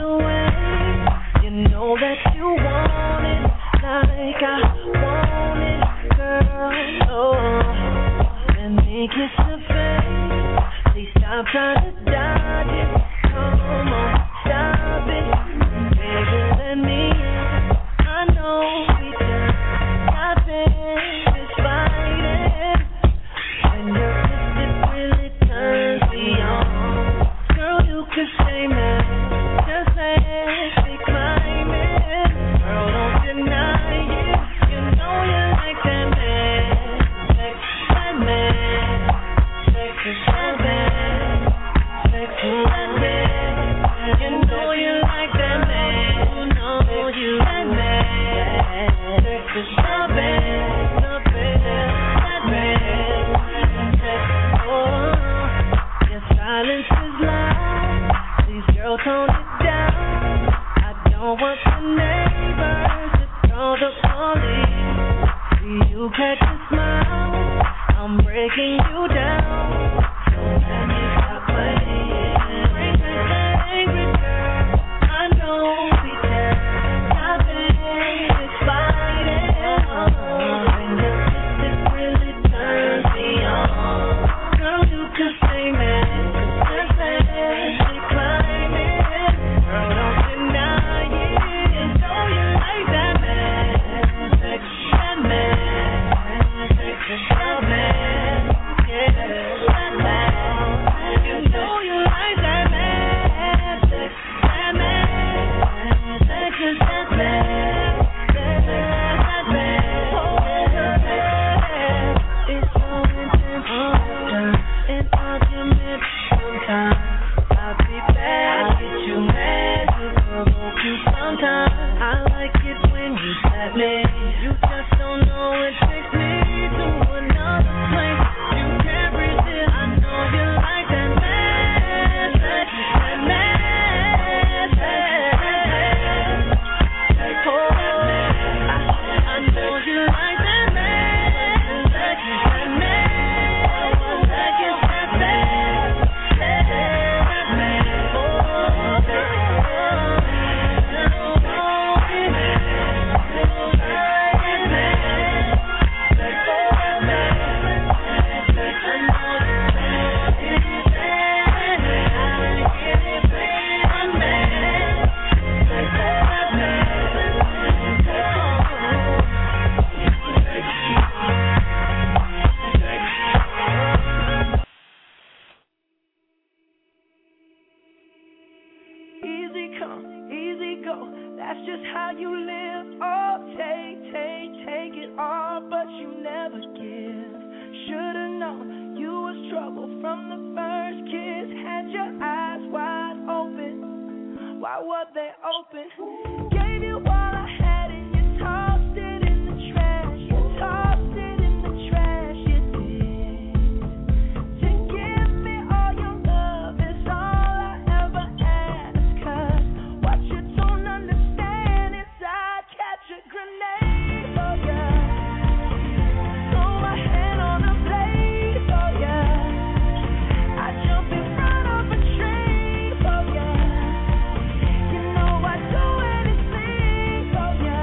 Why were they open? Gave you all I had and you tossed it in the trash. You tossed it in the trash, you did. To give me all your love is all I ever ask. 'Cause what you don't understand is I'd catch a grenade for ya. Throw my hand on a blade for ya. I jump in front of a train for ya. You know I'd do anything for ya.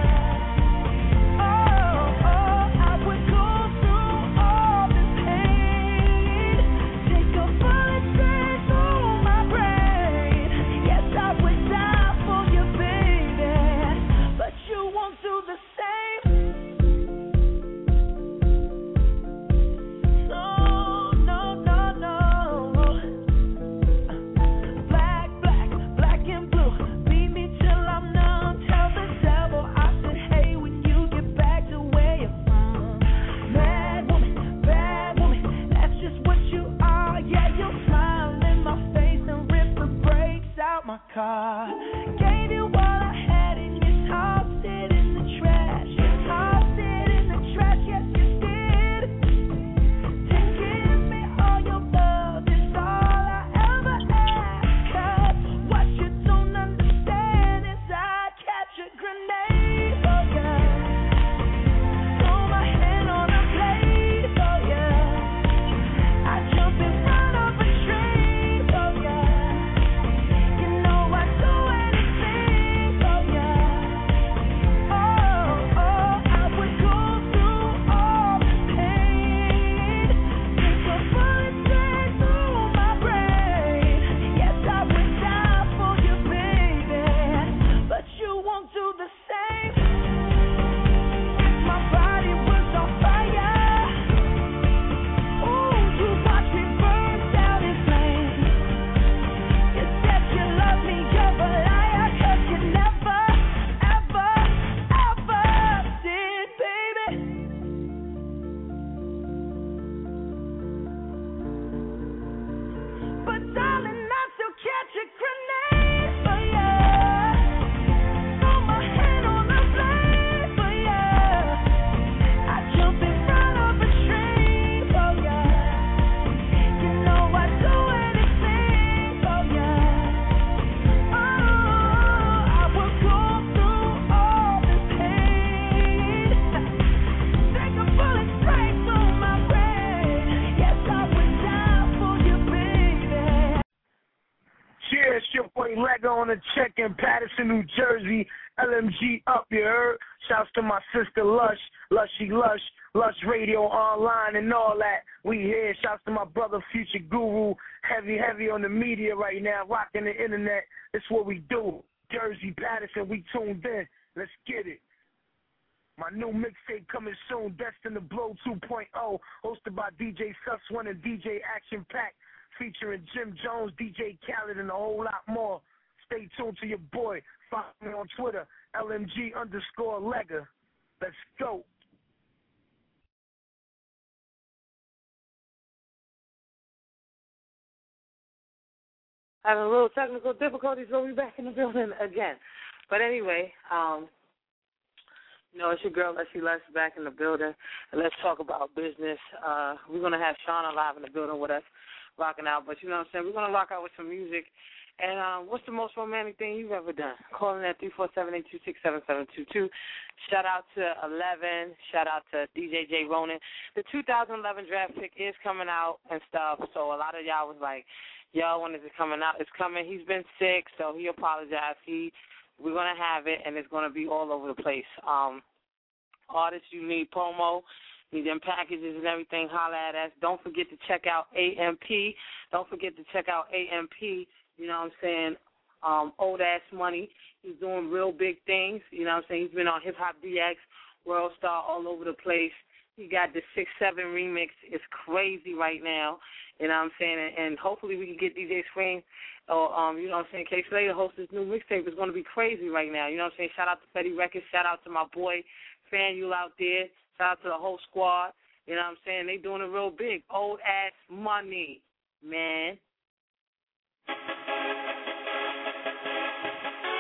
Oh, I would go through all this pain. Take a bullet straight through my brain. Yes, I would die for you, baby. But you won't do the same. No, no, no, no. Black, black, black and blue. Beat me till I'm numb. Tell the devil I said, hey, when you get back to where you're from. Bad woman, that's just what you are. Yeah, you'll smile in my face and rip the brakes out my car. Gave you all I had and you tossed it in the trash. You tossed it in the trash, yes you did. To give me all your love is all I ever ask. 'Cause what you don't understand is I'd catch a grenade for ya. Throw my hand on a blade for ya. I jump in front of a train for ya. You know I'd do anything for ya. Oh, I would go through all this pain. Take a bullet straight through my brain. Yes, I would die for you, baby. But you won't do the same. My body was on fire. Ooh, you watched me burn down in flames. You said you loved me, you're a liar. 'Cause you never, ever, ever did, baby. But darling, I still catch a grenade for ya. Throw my hand on the blade for ya. I jump in front of a train for ya. You know I'd do anything for ya. Oh, I would go through all this pain. Take a bullet straight through my brain. Yes, I would die for you, baby. Cheers, your boy Lego on the check in Patterson, New Jersey. LMG up, you heard? Shouts to my sister Lush, Lushy Lush, Lush Radio Online and all that. We here. Shouts to my brother Future Guru, heavy on the media right now, rocking the internet. That's what we do. Jersey, Patterson, we tuned in. Let's get it. My new mixtape coming soon, Destined to Blow 2.0, hosted by DJ Sus One and DJ Action Pack, featuring Jim Jones, DJ Khaled, and a whole lot more. Stay tuned to your boy. Follow me on Twitter, LMG_Lega. Let's go. Having a little technical difficulties, we'll be back in the building again. But anyway, it's your girl, Leslie Les, back in the building. And let's talk about business. We're going to have Shauna live in the building with us, rocking out. But you know what I'm saying? We're going to rock out with some music. And what's the most romantic thing you've ever done? Calling at 347-826-7722. Shout out to 11. Shout out to DJ J. Ronan. The 2011 draft pick is coming out and stuff. So a lot of y'all was like, yo, when is it coming out? It's coming. He's been sick, so he apologized. We're going to have it, and it's going to be all over the place. Artists, you need promo, need them packages and everything, holla at us. Don't forget to check out AMP. Don't forget to check out AMP, you know what I'm saying, Old Ass Money. He's doing real big things, you know what I'm saying. He's been on Hip Hop DX, World Star, all over the place. He got the 6-7 remix. It's crazy right now, you know what I'm saying, and hopefully we can get DJ Scream or, you know what I'm saying, K Slater host this new mixtape. It's going to be crazy right now, you know what I'm saying. Shout out to Fetty Records. Shout out to my boy Faneuil out there. Shout out to the whole squad, you know what I'm saying. They doing it real big. Old Ass Money, man.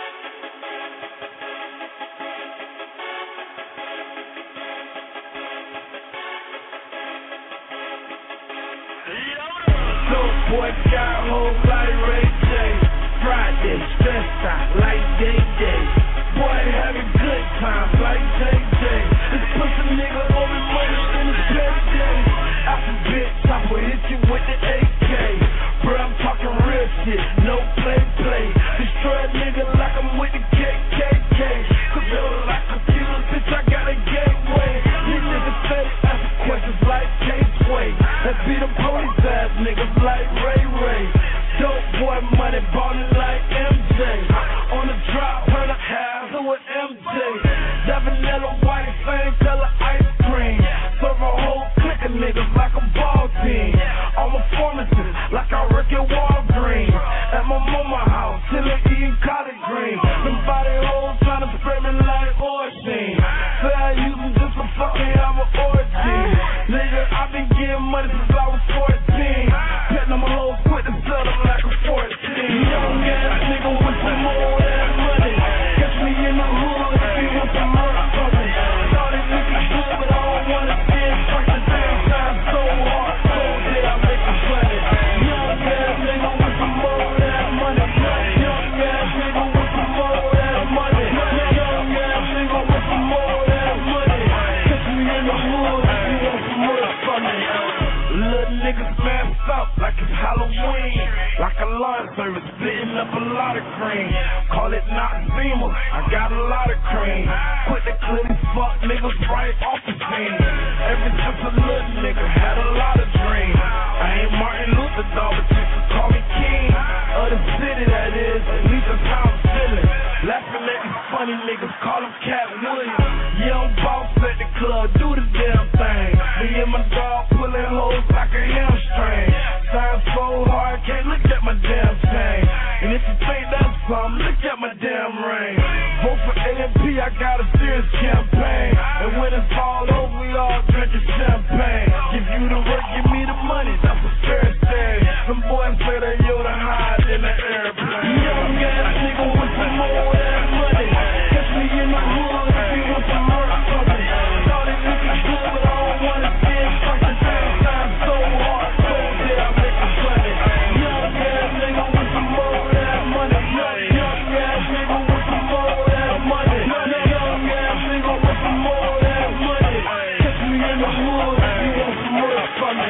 boy got hoes like Ray J. Friday, stressed out like Day. Boy having good times like JJ. This pussy nigga owe me money in his payday. After bitch, I will hit you with the AK. Bro, I'm talking real shit, no play. Destroy a nigga like I'm with the KKK. Cause they don't like computers, bitch, I got a gateway. These niggas steady asking questions like K-Sway. That beat them police ass niggas like Ray. Dope boy money ballin' like MJ. On the drop, turn a half to an MJ. That vanilla white, same color ice cream. Serve a whole clique of niggas like a ball team. All my pharmacists like I work at Walgreens. At my mama house, chillin' eating collard greens. Somebody hoes tryna spray me like Orsheen. Say I use them just for fucking have an orgy. Nigga, I been getting money since I was 14. Petting them hoes quick to sell them like a 14. Young ass nigga with some more ass money. Catch me in the hood if you want some murder from me. Started looking good, but I don't wanna see it. Fuck the same time so hard, so day I make it funny. Young ass nigga with some more ass money. Young ass nigga with some more ass money. Young ass nigga with some more ass money. Catch me in the hood if you want some murder from me. Little niggas masked up like it's Halloween. Like a lawn service, splitting up a lot of cream. Call it not Beamer, I got a lot of cream. Put the clitty fuck niggas right off the scene. Ever since a little nigga had a lot of dreams. I ain't Martin Luther dog, but you can call me king of the city, that is. At least that's how I'm feeling. Laughing at these funny niggas, call him Cat Williams. Young boss at the club, do the damn thing. Me and my dog pulling hoes like a hamstring. Sound so hard, can't look at my damn chain. And if you think that's something, look at my damn ring. Vote for AMP, I got a serious campaign. And when it's all over, we all drinking champagne. Give you the work, give me the money, that's a fair thing. Some boys say they Yoda hide in the airplane. Young ass nigga with some more ass money. Catch me in the hood if you want some murder from me. Started looking good, but I don't wanna see it. Fuck the same time so hard, so day I make it funny. Young ass nigga with some more ass money. Young ass nigga with some more ass money. Young ass nigga with some more ass money. Catch me in the hood if you want some murder from me.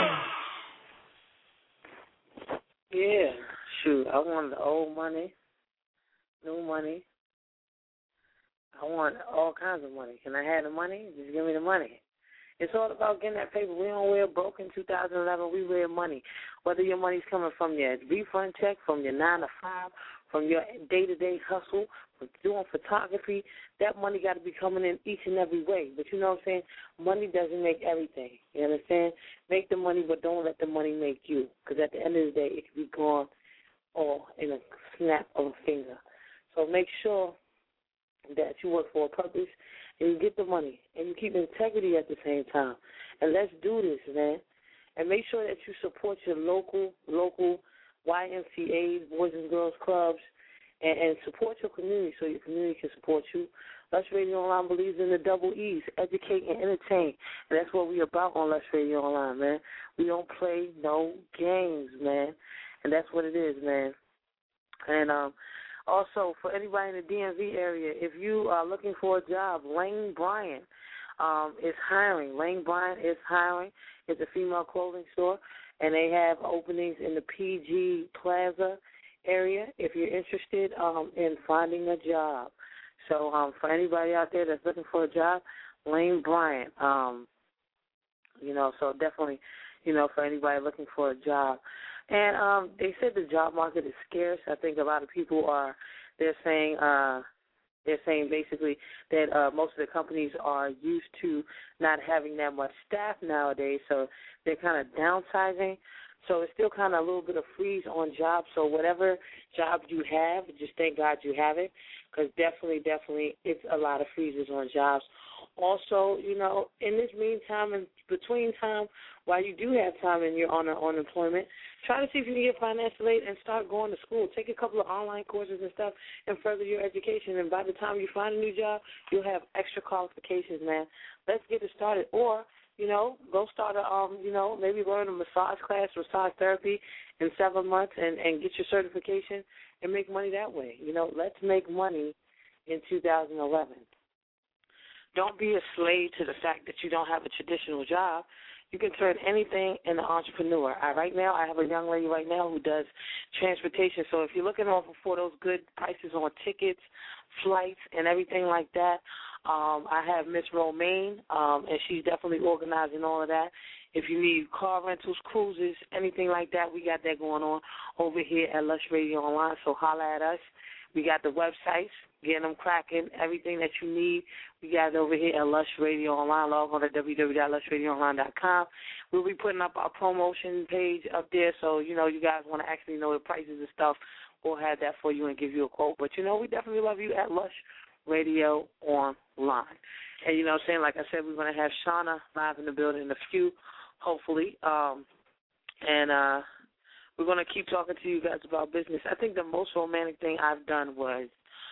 Yeah, shoot, I want the old money, new money. I want all kinds of money. Can I have the money? Just give me the money. It's all about getting that paper. We don't wear broke in 2011. We wear money. Whether your money's coming from your refund check, from your 9 to 5, from your day-to-day hustle, from doing photography, that money got to be coming in each and every way. But you know what I'm saying? Money doesn't make everything. You understand? Make the money, but don't let the money make you. Because at the end of the day, it can be gone all in a snap of a finger. So make sure that you work for a purpose and you get the money and you keep integrity at the same time. And let's do this, man. And make sure that you support your local YMCAs, Boys and Girls Clubs, and support your community so your community can support you. Lush Radio Online believes in the double E's, educate and entertain. And that's what we're about on Lush Radio Online, man. We don't play no games, man. And that's what it is, man. And also, for anybody in the DMV area, if you are looking for a job, Lane Bryant is hiring. Lane Bryant is hiring. It's a female clothing store, and they have openings in the PG Plaza area if you're interested in finding a job. So for anybody out there that's looking for a job, Lane Bryant, so definitely, for anybody looking for a job. And they said the job market is scarce. I think a lot of people they're saying basically that most of the companies are used to not having that much staff nowadays, so they're kind of downsizing. So it's still kind of a little bit of freeze on jobs. So whatever job you have, just thank God you have it, because definitely it's a lot of freezes on jobs. Also, in this meantime and between time, while you do have time and you're on unemployment, try to see if you can get financial aid and start going to school. Take a couple of online courses and stuff and further your education. And by the time you find a new job, you'll have extra qualifications, man. Let's get it started. Or go start maybe learn a massage class, massage therapy in 7 months and get your certification and make money that way. Let's make money in 2011. Don't be a slave to the fact that you don't have a traditional job. You can turn anything into an entrepreneur. Right now, I have a young lady right now who does transportation. So if you're looking for those good prices on tickets, flights, and everything like that, I have Miss Romaine, and she's definitely organizing all of that. If you need car rentals, cruises, anything like that, we got that going on over here at Lush Radio Online, so holla at us. We got the websites, getting them cracking, everything that you need. We got it over here at Lush Radio Online. Log on to www.lushradioonline.com. We'll be putting up our promotion page up there, so, you guys want to actually know the prices and stuff. We'll have that for you and give you a quote. But, we definitely love you at Lush Radio Online. And, like I said, we're going to have Shauna live in the building in a few, hopefully. We're going to keep talking to you guys about business. I think the most romantic thing I've done was,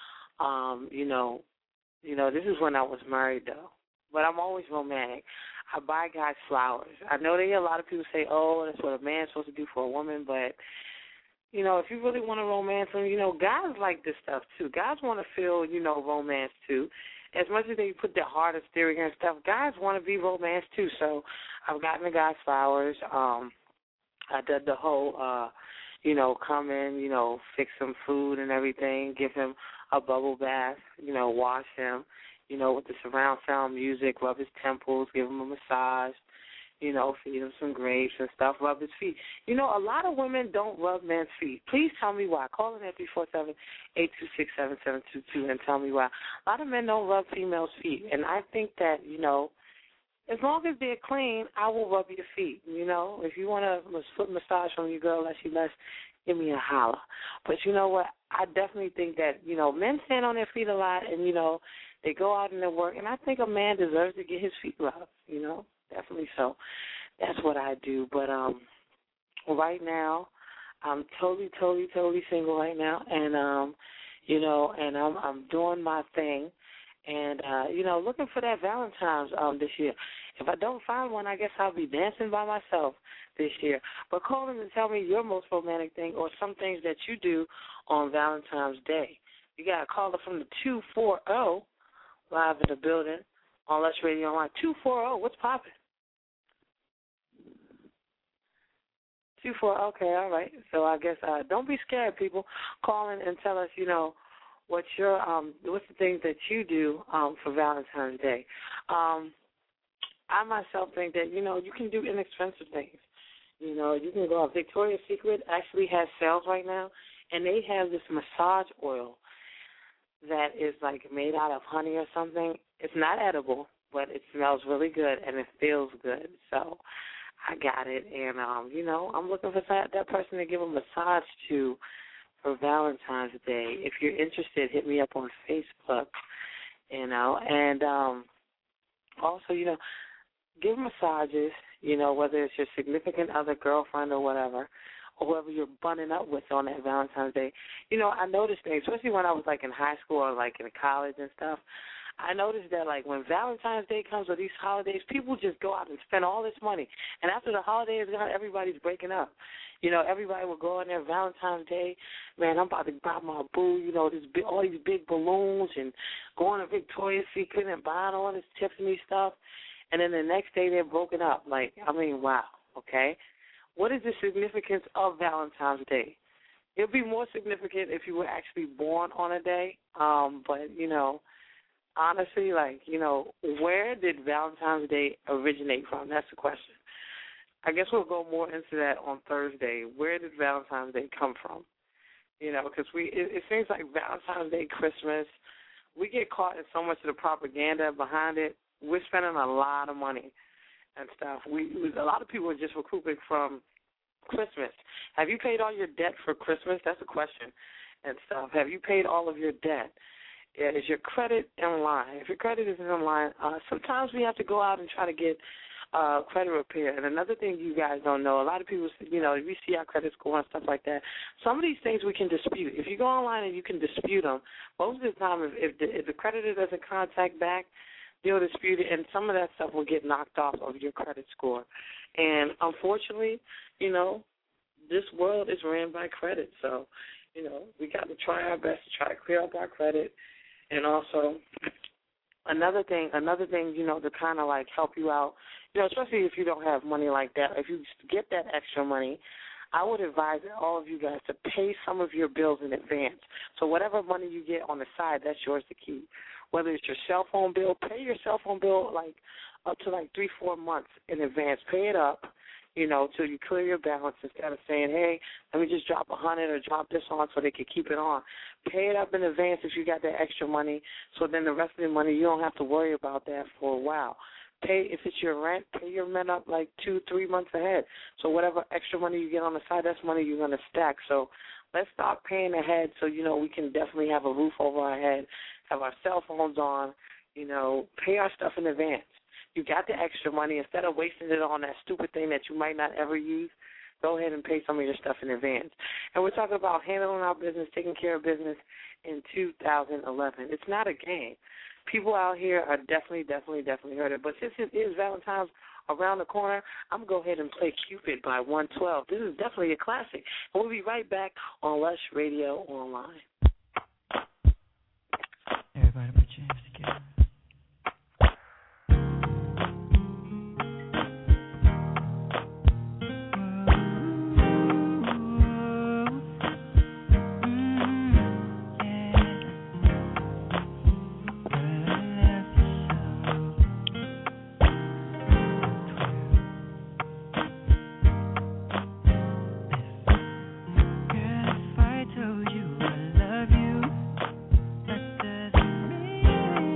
this is when I was married, though. But I'm always romantic. I buy guys flowers. I know a lot of people say, oh, that's what a man's supposed to do for a woman. But, if you really want to romance them, guys like this stuff, too. Guys want to feel, romance, too. As much as they put their heart exterior and stuff, guys want to be romanced, too. So I've gotten the guys flowers. I did the whole, come in, fix some food and everything, give him a bubble bath, wash him, with the surround sound music, rub his temples, give him a massage, feed him some grapes and stuff, rub his feet. A lot of women don't rub men's feet. Please tell me why. Call in at 347-826-7722 and tell me why. A lot of men don't rub females' feet, and I think that, as long as they're clean, I will rub your feet. If you want a foot massage from your girl, let's give me a holler. But you know what? I definitely think that, men stand on their feet a lot and, they go out and they work. And I think a man deserves to get his feet rubbed, definitely so. That's what I do. But right now, I'm totally single right now. And, and I'm doing my thing. And, looking for that Valentine's this year. If I don't find one, I guess I'll be dancing by myself this year. But call in and tell me your most romantic thing or some things that you do on Valentine's Day. You got a caller from the 240 live in the building on Lush Radio Online. 240, what's popping? 240, okay, all right. So I guess don't be scared, people. Call in and tell us, what's the things that you do for Valentine's Day. I myself think that, you can do inexpensive things. You can go out. Victoria's Secret actually has sales right now, and they have this massage oil that is like made out of honey or something. It's not edible, but it smells really good, and it feels good. So I got it, and, I'm looking for that person to give a massage to for Valentine's Day. If you're interested, hit me up on Facebook, and also, give massages, whether it's your significant other, girlfriend, or whatever, or whoever you're bunning up with on that Valentine's Day. I noticed things, especially when I was, in high school or, in college and stuff. I noticed that, when Valentine's Day comes or these holidays, people just go out and spend all this money. And after the holiday is gone, everybody's breaking up. Everybody will go on there Valentine's Day. Man, I'm about to buy my boo, all these big balloons and going to Victoria's Secret and buying all this Tiffany stuff. And then the next day they're broken up. Wow, okay? What is the significance of Valentine's Day? It would be more significant if you were actually born on a day. But, honestly, where did Valentine's Day originate from? That's the question. I guess we'll go more into that on Thursday. Where did Valentine's Day come from? Because it seems like Valentine's Day, Christmas, we get caught in so much of the propaganda behind it. We're spending a lot of money and stuff. A lot of people are just recouping from Christmas. Have you paid all your debt for Christmas? That's a question and stuff. Have you paid all of your debt? Is your credit in line? If your credit isn't in line, sometimes we have to go out and try to get credit repair. And another thing you guys don't know, a lot of people, we see our credit score and stuff like that. Some of these things we can dispute. If you go online and you can dispute them, most of the time if the creditor doesn't contact back, you'll dispute it, and some of that stuff will get knocked off of your credit score. And unfortunately, this world is ran by credit. So, we got to try our best to try to clear up our credit. And also, another thing, to kind of like help you out, especially if you don't have money like that, if you get that extra money, I would advise all of you guys to pay some of your bills in advance. So whatever money you get on the side, that's yours to keep. Whether it's your cell phone bill, pay your cell phone bill like up to like 3-4 months in advance. Pay it up, till you clear your balance instead of saying, hey, let me just drop $100 or drop this on so they can keep it on. Pay it up in advance if you got that extra money, so then the rest of the money, you don't have to worry about that for a while. If it's your rent, pay your rent up like 2-3 months ahead. So whatever extra money you get on the side, that's money you're going to stack. So let's stop paying ahead so, we can definitely have a roof over our head, have our cell phones on, pay our stuff in advance. You got the extra money. Instead of wasting it on that stupid thing that you might not ever use, go ahead and pay some of your stuff in advance. And we're talking about handling our business, taking care of business in 2011. It's not a game. People out here are definitely hurt it. But since it is Valentine's around the corner, I'm going to go ahead and play Cupid by 112. This is definitely a classic. And we'll be right back on Lush Radio Online. Everybody put your hands together. Told you I love you, that doesn't mean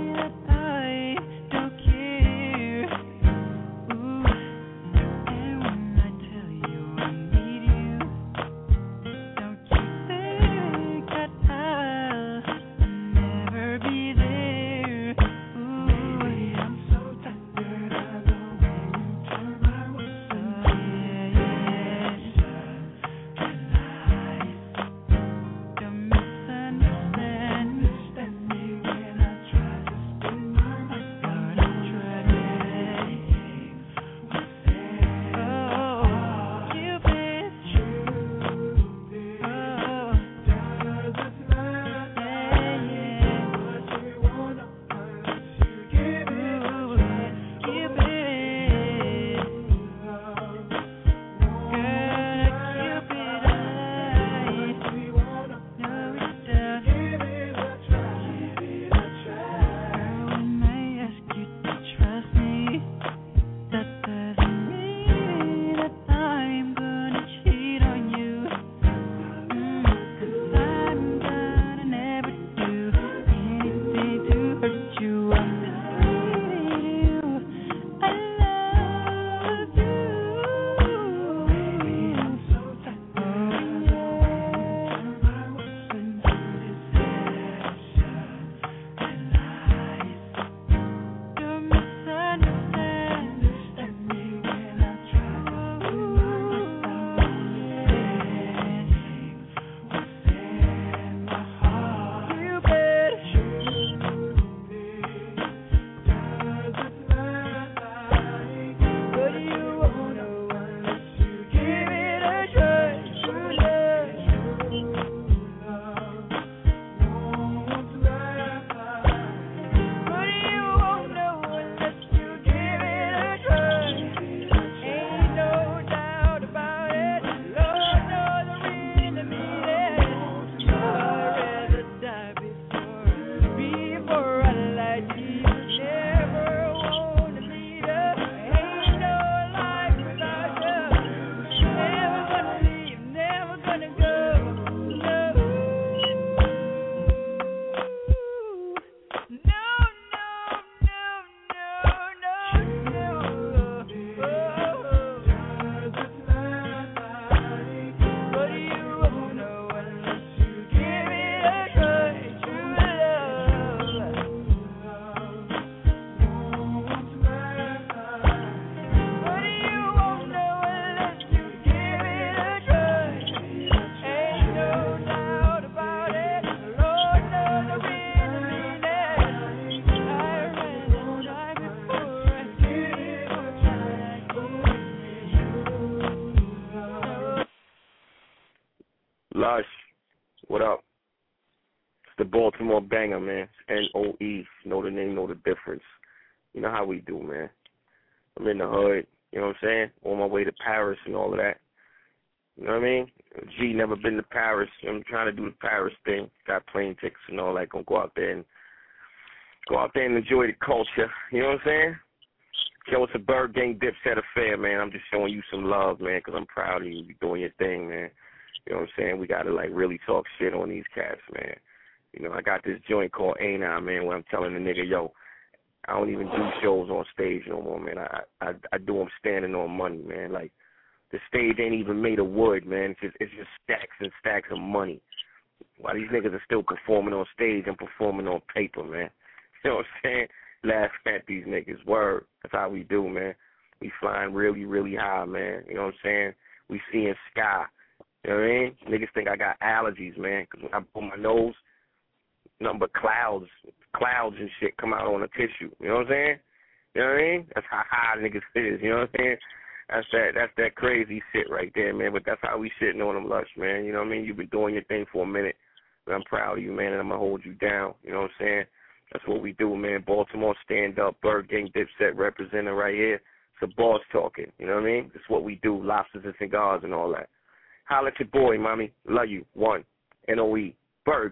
Lush, what up? It's the Baltimore Banger, man. It's NOE. Know the name, know the difference. You know how we do, man. I'm in the hood, you know what I'm saying? On my way to Paris and all of that. You know what I mean? G, never been to Paris. I'm trying to do the Paris thing. Got plane tickets and all that. Gonna go out there and enjoy the culture. You know what I'm saying? Yo, it's a Bird Gang Dipset affair, man. I'm just showing you some love, man, because I'm proud of you. You're doing your thing, man. You know what I'm saying? We got to, like, really talk shit on these cats, man. You know, I got this joint called A9, man, where I'm telling the nigga, yo, I don't even do shows on stage no more, man. I do them standing on money, man. Like, the stage ain't even made of wood, man. It's just stacks and stacks of money. While these niggas are still performing on stage, I'm performing on paper, man. You know what I'm saying? Laughing at these niggas. Word. That's how we do, man. We flying really, really high, man. You know what I'm saying? We seeing sky. You know what I mean? Niggas think I got allergies, man, because when I pull my nose, nothing but clouds and shit come out on a tissue. You know what I'm saying? You know what I mean? That's how high niggas is. You know what I'm saying? That's that crazy shit right there, man. But that's how we shitting on them, Lush, man. You know what I mean? You've been doing your thing for a minute. But I'm proud of you, man, and I'm going to hold you down. You know what I'm saying? That's what we do, man. Baltimore stand up, Bird Gang Dipset representing right here. It's a boss talking. You know what I mean? It's what we do, lobsters and cigars and all that. Holla at your boy, mommy. Love you. One. NOE. Bird.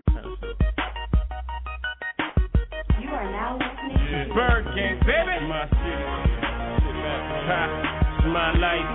You are now listening to Bird Gang, baby. My city. My life.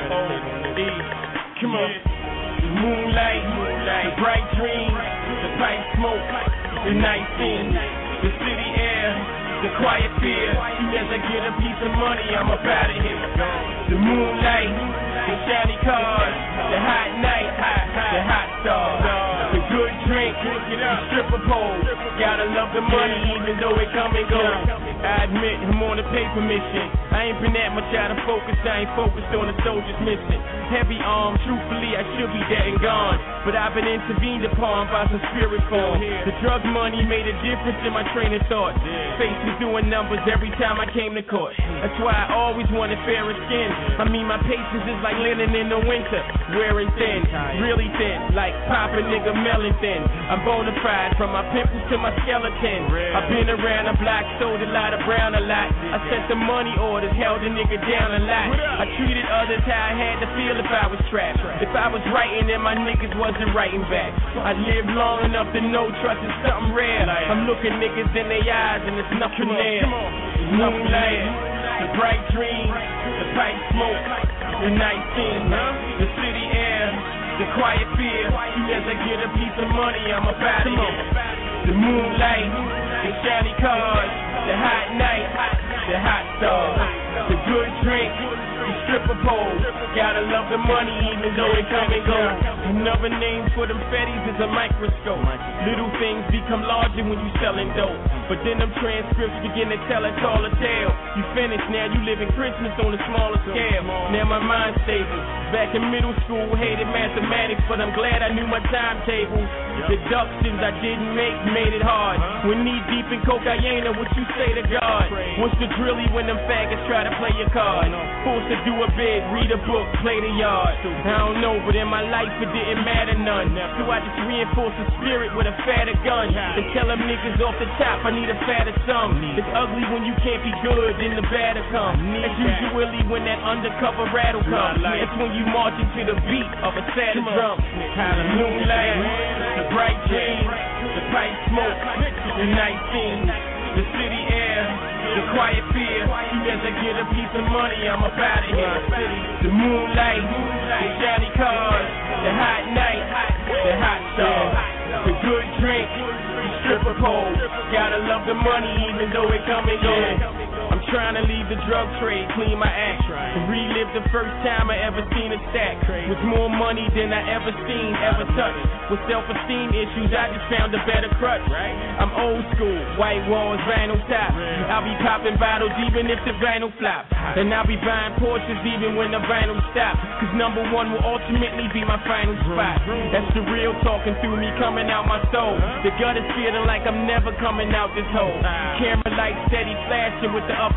O-E. Come on. Moonlight. The bright dream. The pipe smoke. The night scene. The city air. The quiet fear. As I get a piece of money, I'm up out of here. The moonlight. The shiny cars. The hot night. The hot stars. The good drink. The stripper pole. Gotta love the money even though it come and go. I admit I'm on a paper mission. I ain't been that much out of focus. I ain't focused on the soldiers missing. Heavy arm, truthfully I should be dead and gone, but I've been intervened upon by some spirit form. The drug money made a difference in my train of thought. Face me doing numbers every time I came to court. That's why I always wanted fairer skin. I mean my patience is like linen in the winter, wearing thin, really thin, like Papa nigga melon thin. I'm bona fide from my pimples to my skeleton. I've been around the block, sold a lot of brown a lot. I sent the money orders, held a nigga down a lot. I treated others how I had to feel if I was trapped. If I was writing and my niggas wasn't writing back. I lived long enough to know trust is something rare. I'm looking niggas in their eyes and there's nothing there. Moonlight, the bright dream, the pipe smoke, the night scene, the city air, the quiet fear. As I get a piece of money, I'm up out of here. The moonlight, the shiny cars, the hot night, the hot stars, the good drink, the stripper pole. Gotta love the money even though it come and go. Another name for them fetties is a microscope. Little things become larger when you selling dope, but then them transcripts begin to tell a taller tale. You finished, now you living Christmas on a smaller scale. Now my mind's stable. Back in middle school, hated mathematics, but I'm glad I knew my timetable. Deductions I didn't make made it hard. When knee deep in cocaine, what you say to God? What's the drilly when them faggots try to play your card? Forced to do a bid, read a book, play the yard. I don't know, but in my life it didn't matter none. So I just reinforced the spirit with a fatter gun. And tell them niggas off the top I need a fatter sum. It's ugly when you can't be good, then the batter come. That's usually when that undercover rattle comes. That's when you marching to the beat of a sadder drum. The moonlight, the bright dream, the pipe smoke, the night scene, the city air, the quiet fear. As I get a piece of money, I'm up out of here. The moonlight, the shiny cars, the hot night, the hot stars, the good drink, the stripper pole. Gotta love the money even though it come and go. I'm trying to leave the drug trade, clean my act, and relive the first time I ever seen a stack. With more money than I ever seen, ever touched. With self-esteem issues, I just found a better crutch. I'm old school, white walls, vinyl top. I'll be popping bottles even if the vinyl flop. And I'll be buying Porsches even when the vinyl stop. Cause number one will ultimately be my final spot. That's the real talking through me, coming out my soul. The gut is feeling like I'm never coming out this hole. Camera light steady flashing with the upper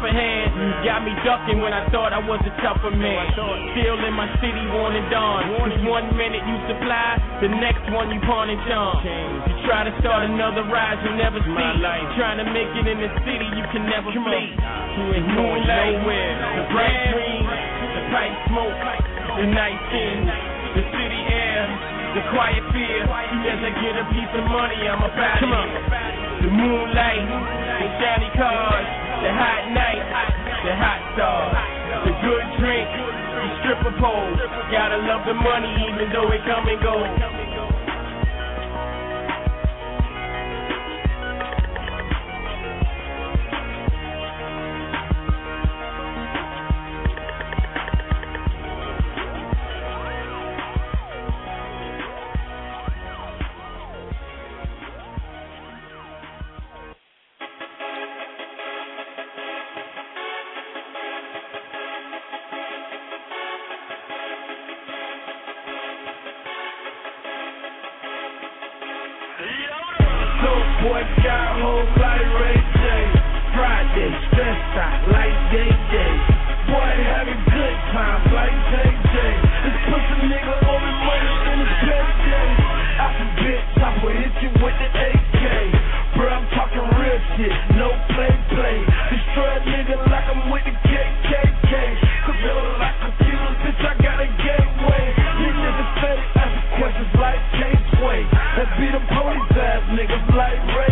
upper hand. Got me ducking when I thought I was a tougher man. Still in my city, worn and done. 1 minute you supply, the next one you pawn and charm. You try to start another rise, you never see. Trying to make it in the city, you can never flee. You ain't going nowhere. The bright green, the pipe smoke, the night scene, the city air, the quiet fear. As I get a piece of money, I'm about it. The moonlight, the shiny cars, the hot night, the hot stars, the good drink, the stripper pole. Gotta love the money even though it come and go. Boy, got hoes like Ray J. Friday, stressed out like Day. Boy, having good times like JJ. This pussy nigga owe me money in his payday. After bitch, I will hit you with the AK. Bro, I'm talking real shit, no play. Destroy a nigga like I'm with the KKK. Cause they look like computers, bitch, I got a gateway. These niggas steady asking questions like K-Sway. Let's beat them police ass niggas like Ray.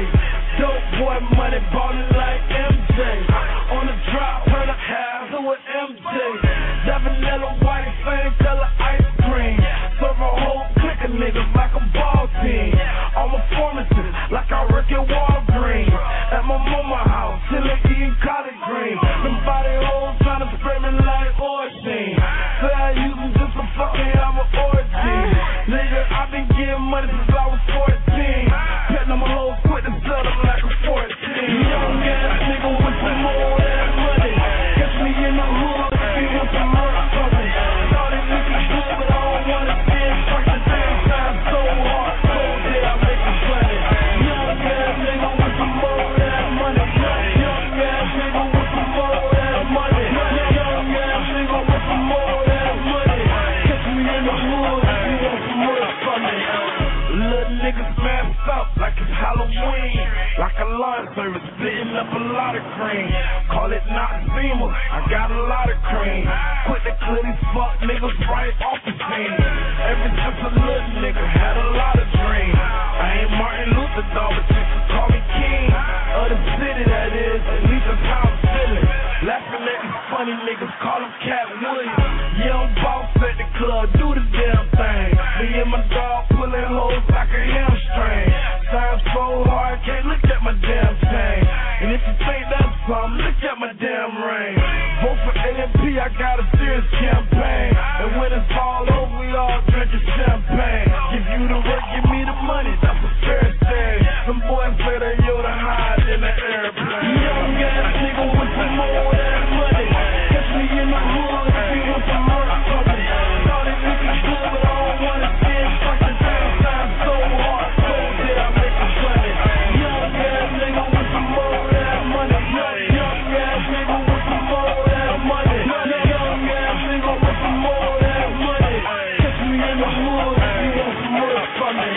Dope boy money ballin' like MJ. On the drop, turn a half to an MJ. That vanilla white fame color ice cream. Serve a whole clique of niggas like a ball team. I'm a pharmacist like I work at Walgreens. At my mama house, chillin' eating collard greens. Them body hoes tryna spray me like Origin. Say I use them just for fucking have an origin. Nigga, I been getting money since I was 14. Petting them hoes quick to sell them like a 14. Young ass nigga with some more ass money. Catch me in the hood if you want some murder something. Started looking good, but I don't wanna see it. Fuck the damn time so hard. Cold day I make it funny. Young ass nigga with some more ass money. Young ass nigga with some more ass money. Young ass nigga with some more ass money. Catch me in the hood if you want some murder from me. Little niggas masked up like it's Halloween. Like a lawn service, splitting up a lot of cream. Call it not Beamer, I got a lot of cream. Quit the clitty fuck niggas right off the scene. Ever since a little nigga had a lot of dreams. I ain't Martin Luther dog, but you can call me king of the city, that is. At least that's how I'm feeling. Laughing at these funny niggas, call him Cat Williams. Young boss at the club, do the damn thing. Me and my dog pulling hoes like a hamstring. Time so hard, can't look at my damn thing. And if you think that's something, look at my damn ring. Vote for AMP, I got a serious campaign. And when it's all over, we all drinking champagne. Give you the work, give me the money, that's a fair thing. Some boys say they Yoda hide in the airplane. Young ass nigga with some more ass money. Catch me in the hood if you want some murder something. Started looking good, but I don't wanna see it. Fuck the damn time so hard. Cold day I make it funny. Young ass nigga with some more ass money. Young ass nigga with some more ass money. Young ass nigga with some more ass money. Catch me in the hood if you want some murder from me.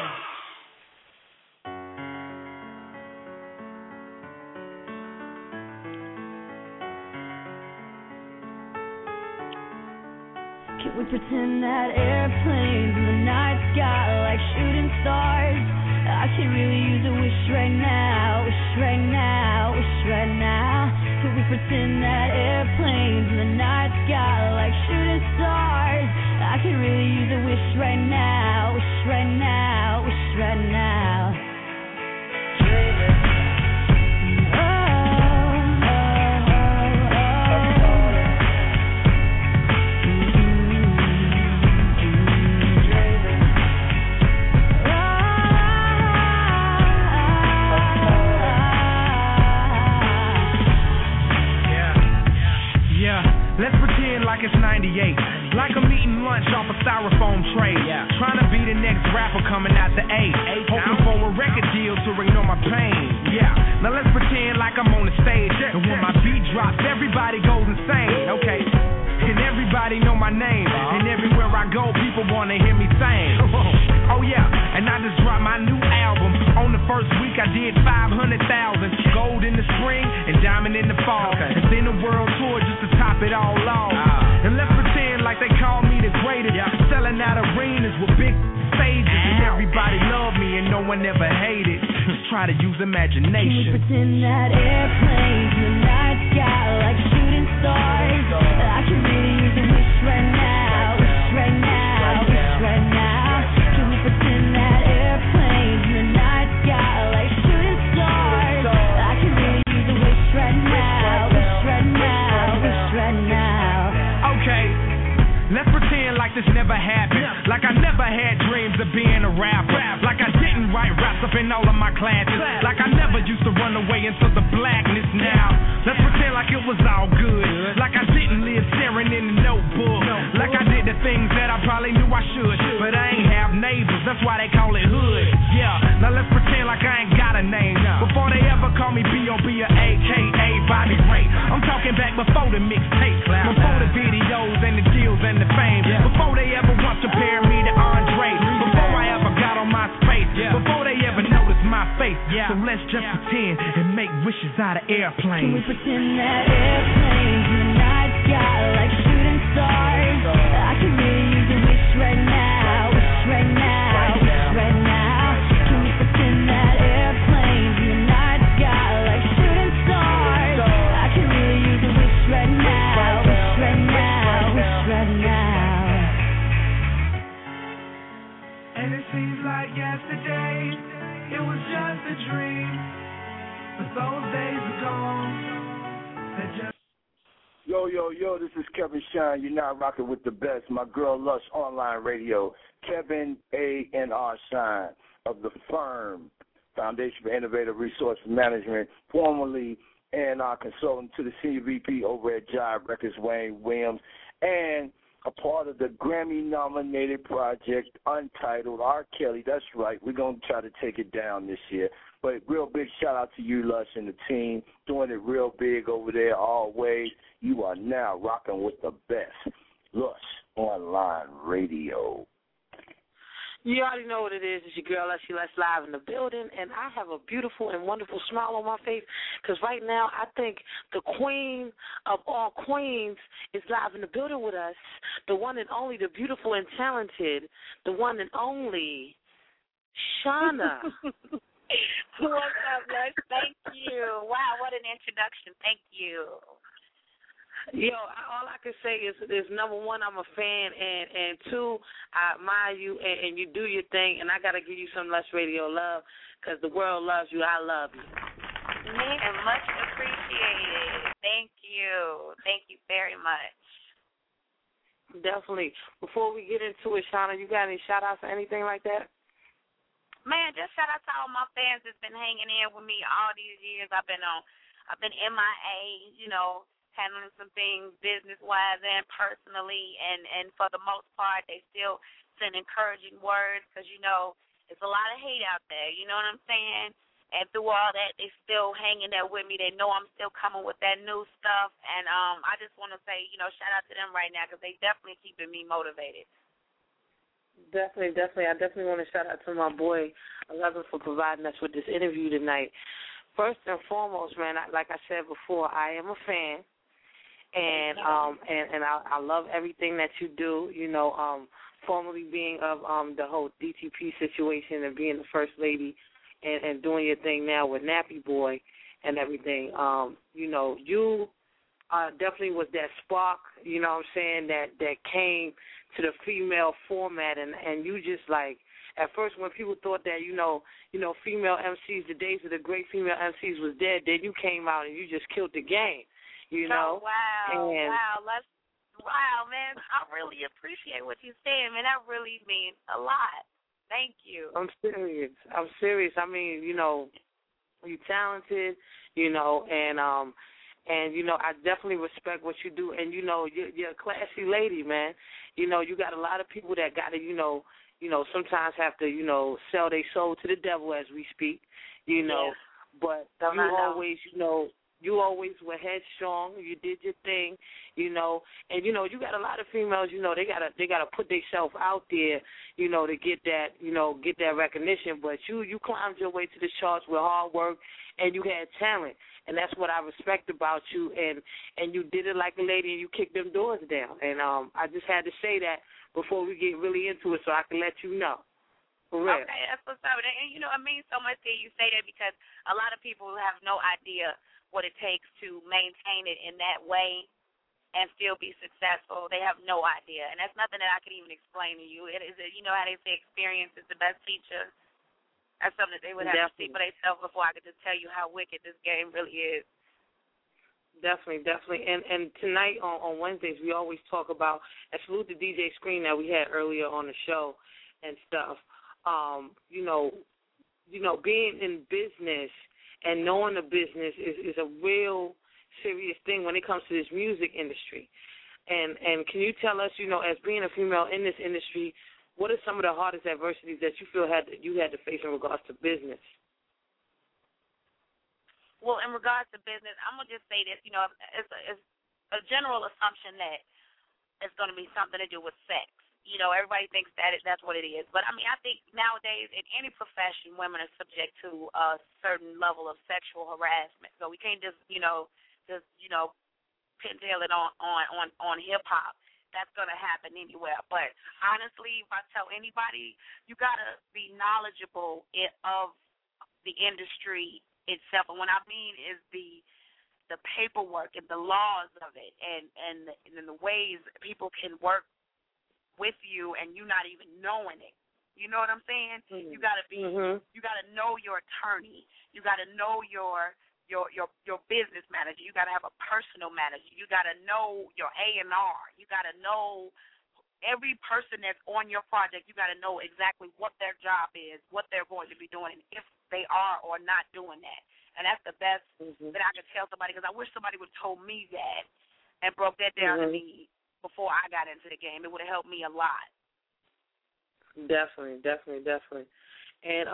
Can we pretend that airplanes in the night sky like shooting stars? I can really use a wish right now, wish right now, wish right now. Can we pretend that airplanes in the night sky like shooting stars? I can really use a wish right now, wish right now, wish right now. Let's pretend like it's 98. Like I'm eating lunch off a styrofoam tray. Trying to be the next rapper coming out the A. Hoping for a record deal to ignore my pain. Now let's pretend like I'm on the stage. And when my beat drops, everybody goes insane. Okay. And everybody know my name. And everywhere I go, people wanna hear me sing. Oh yeah, and I just dropped my new album. On the first week I did 500,000. Gold in the spring and diamond in the fall. And then a world tour just to top it all off. And let's pretend like they call me the greatest. Selling out arenas with big stages. And everybody love me and no one ever hated. Just try to use imagination. Can we pretend that airplanes in the night sky like shooting stars? I can really use a wish right now, wish right now, wish right now. Can we pretend that airplanes in the night sky like shooting stars? I can really use a wish right now, wish right now, wish right now. Okay, let's pretend like this never happened. Like I never had dreams of being a rapper. Like I didn't write raps up in all of my classes. Like I never used to run away into the blackness now. Let's pretend like it was all good. Like I didn't live staring in the notebook. Like I did the things that I probably knew I should. But I ain't have neighbors, that's why they call it hood. Yeah, now let's pretend like I ain't got a name. Before they ever call me B.O.B. or A.K.A. Bobby Ray. I'm talking back before the mixtape. Before the videos and the deals and the fame. Before they ever once compared me to Andre. Before I ever got on my space. Before they ever noticed my face. So let's just pretend and make wishes out of airplanes. Can we pretend that airplanes in the night sky like shooting stars? I can really use a wish right now, wish right now, wish right now. Can we pretend that airplanes in the night sky like shooting stars? I can really use a wish right now, wish right now, wish right now. And it seems like yesterday, it was just a dream. But those days are gone. Yo, this is Kevin Shine. You're now rocking with the best. My girl Lush Online Radio. Kevin A.N.R. Shine of the Firm, Foundation for Innovative Resource Management, formerly A&R consultant to the senior VP over at Jive Records, Wayne Williams, and a part of the Grammy-nominated project Untitled, R. Kelly. That's right. We're going to try to take it down this year. But real big shout-out to you, Lush, and the team, doing it real big over there always. You are now rocking with the best. Lush Online Radio. You already know what it is. It's your girl, Leslie Les, live in the building, and I have a beautiful and wonderful smile on my face because right now I think the queen of all queens is live in the building with us, the one and only, the beautiful and talented, the one and only, Shauna. What's up, Les? Thank you. Wow, what an introduction. Thank you. Yo, all I can say is number one, I'm a fan, and two, I admire you, and you do your thing, and I got to give you some Lush Radio love because the world loves you. I love you. And much appreciated. Thank you. Thank you very much. Definitely. Before we get into it, Shauna, you got any shout-outs or anything like that? Man, just shout out to all my fans that's been hanging in with me all these years. I've been MIA, handling some things business-wise and personally, and for the most part, they still send encouraging words because, it's a lot of hate out there, you know what I'm saying? And through all that, they still hanging there with me. They know I'm still coming with that new stuff, and I just want to say, shout out to them right now because they definitely keeping me motivated. Definitely. I definitely want to shout out to my boy 11 for providing us with this interview tonight. First and foremost, man, like I said before, I am a fan. And I love everything that you do, formerly being of the whole DTP situation and being the first lady and doing your thing now with Nappy Boy and everything. You definitely was that spark, that came to the female format and you just like, at first when people thought that, female MCs, the days of the great female MCs was dead, then you came out and you just killed the game. Oh, wow, man. I really appreciate what you're saying, man. That really means a lot. Thank you. I'm serious. I mean, you're talented, and And, I definitely respect what you do. And, you're a classy lady, man. You got a lot of people that got to, sometimes have to, sell their soul to the devil as we speak, Yes. But you always were headstrong. You did your thing, and, you got a lot of females, they gotta put themselves out there, to get that recognition. But you climbed your way to the charts with hard work, and you had talent. And that's what I respect about you, and you did it like a lady, and you kicked them doors down. And I just had to say that before we get really into it, so I can let you know. For real. Okay, that's what's up. And it means so much to you say that, because a lot of people have no idea what it takes to maintain it in that way and still be successful. They have no idea, and that's nothing that I can even explain to you. It is, how they say experience is the best teacher. That's something that they would have to see for themselves before I could just tell you how wicked this game really is. Definitely. And tonight on Wednesdays, we always talk about, and salute the DJ Screen that we had earlier on the show and stuff. Being in business and knowing the business is a real serious thing when it comes to this music industry. And can you tell us, as being a female in this industry, what are some of the hardest adversities that you feel you had to face in regards to business? Well, in regards to business, I'm going to just say this, it's a general assumption that it's going to be something to do with sex. Everybody thinks that's what it is. But, I think nowadays in any profession, women are subject to a certain level of sexual harassment. So we can't just pintail it on hip-hop. That's going to happen anywhere. But honestly, if I tell anybody, you got to be knowledgeable of the industry itself. And what I mean is the paperwork and the laws of it, and the ways people can work with you and you not even knowing it. You know what I'm saying? Mm-hmm. You got to be, you got to know your attorney. You got to know your business manager. You got to have a personal manager. You got to know your A&R. You got to know every person that's on your project. You got to know exactly what their job is, what they're going to be doing, and if they are or not doing that. And that's the best that I could tell somebody, because I wish somebody would have told me that and broke that down to me before I got into the game. It would have helped me a lot. Definitely. And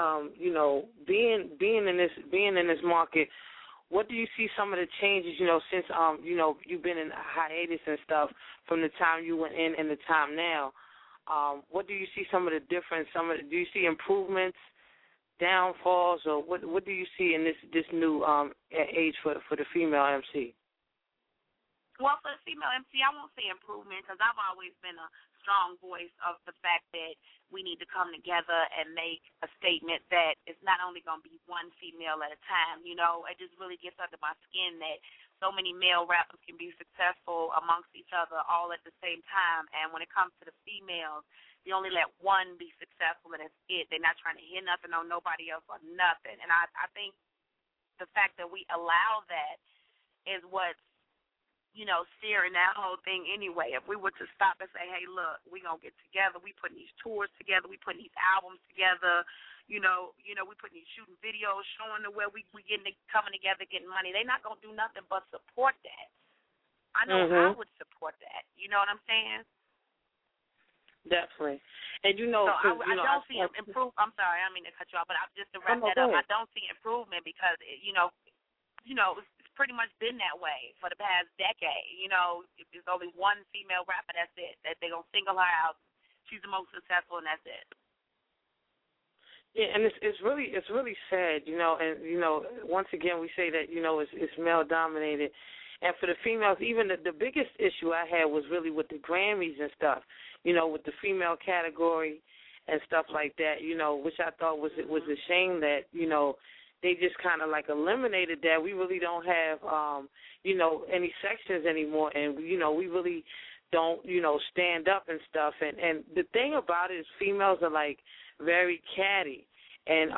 being in this market, what do you see some of the changes, since you've been in hiatus and stuff from the time you went in and the time now? What do you see some of the difference? Do you see improvements, downfalls, or what do you see in this new age for the female MC? Well, for the female MC, I won't say improvement, because I've always been a strong voice of the fact that we need to come together and make a statement that it's not only going to be one female at a time. It just really gets under my skin that so many male rappers can be successful amongst each other all at the same time. And when it comes to the females, you only let one be successful, and that's it. They're not trying to hear nothing on nobody else or nothing. And I think the fact that we allow that is what's, steering that whole thing anyway. If we were to stop and say, hey, look, we're going to get together, we putting these tours together, we putting these albums together, we putting these shooting videos showing the where we coming together, getting money, they're not going to do nothing but support that. I know I would support that. You know what I'm saying? Definitely. And I don't see improvement. I'm sorry, I didn't mean to cut you off, but just to wrap that up, I don't see improvement because, it's pretty much been that way for the past decade. If there's only one female rapper, that's it. That they're going to single her out. She's the most successful, and that's it. Yeah, and it's really sad, and once again we say that, it's male dominated. And for the females, even the biggest issue I had was really with the Grammys and stuff, with the female category and stuff like that, which I thought was a shame that, they just kind of like eliminated that. We really don't have, any sections anymore, and, we really don't, stand up and stuff. And the thing about it is females are, like, very catty. And,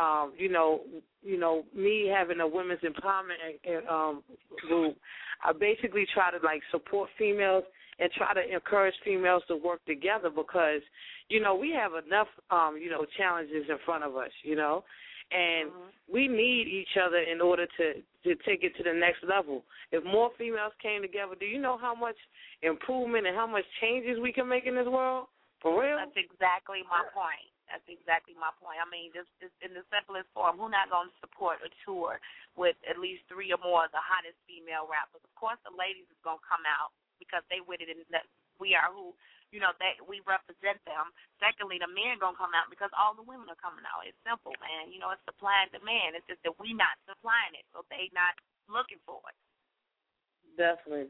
me having a women's empowerment group, I basically try to, like, support females and try to encourage females to work together because, we have enough, challenges in front of us, And we need each other in order to take it to the next level. If more females came together, do you know how much improvement and how much changes we can make in this world? For real? That's exactly my point. That's exactly my point. I mean, just in the simplest form, who not going to support a tour with at least 3 or more of the hottest female rappers? Of course, the ladies is going to come out because they with it, and that we are who, we represent them. Secondly, the men going to come out because all the women are coming out. It's simple, man. It's supply and demand. It's just that we not supplying it, so they not looking for it. Definitely.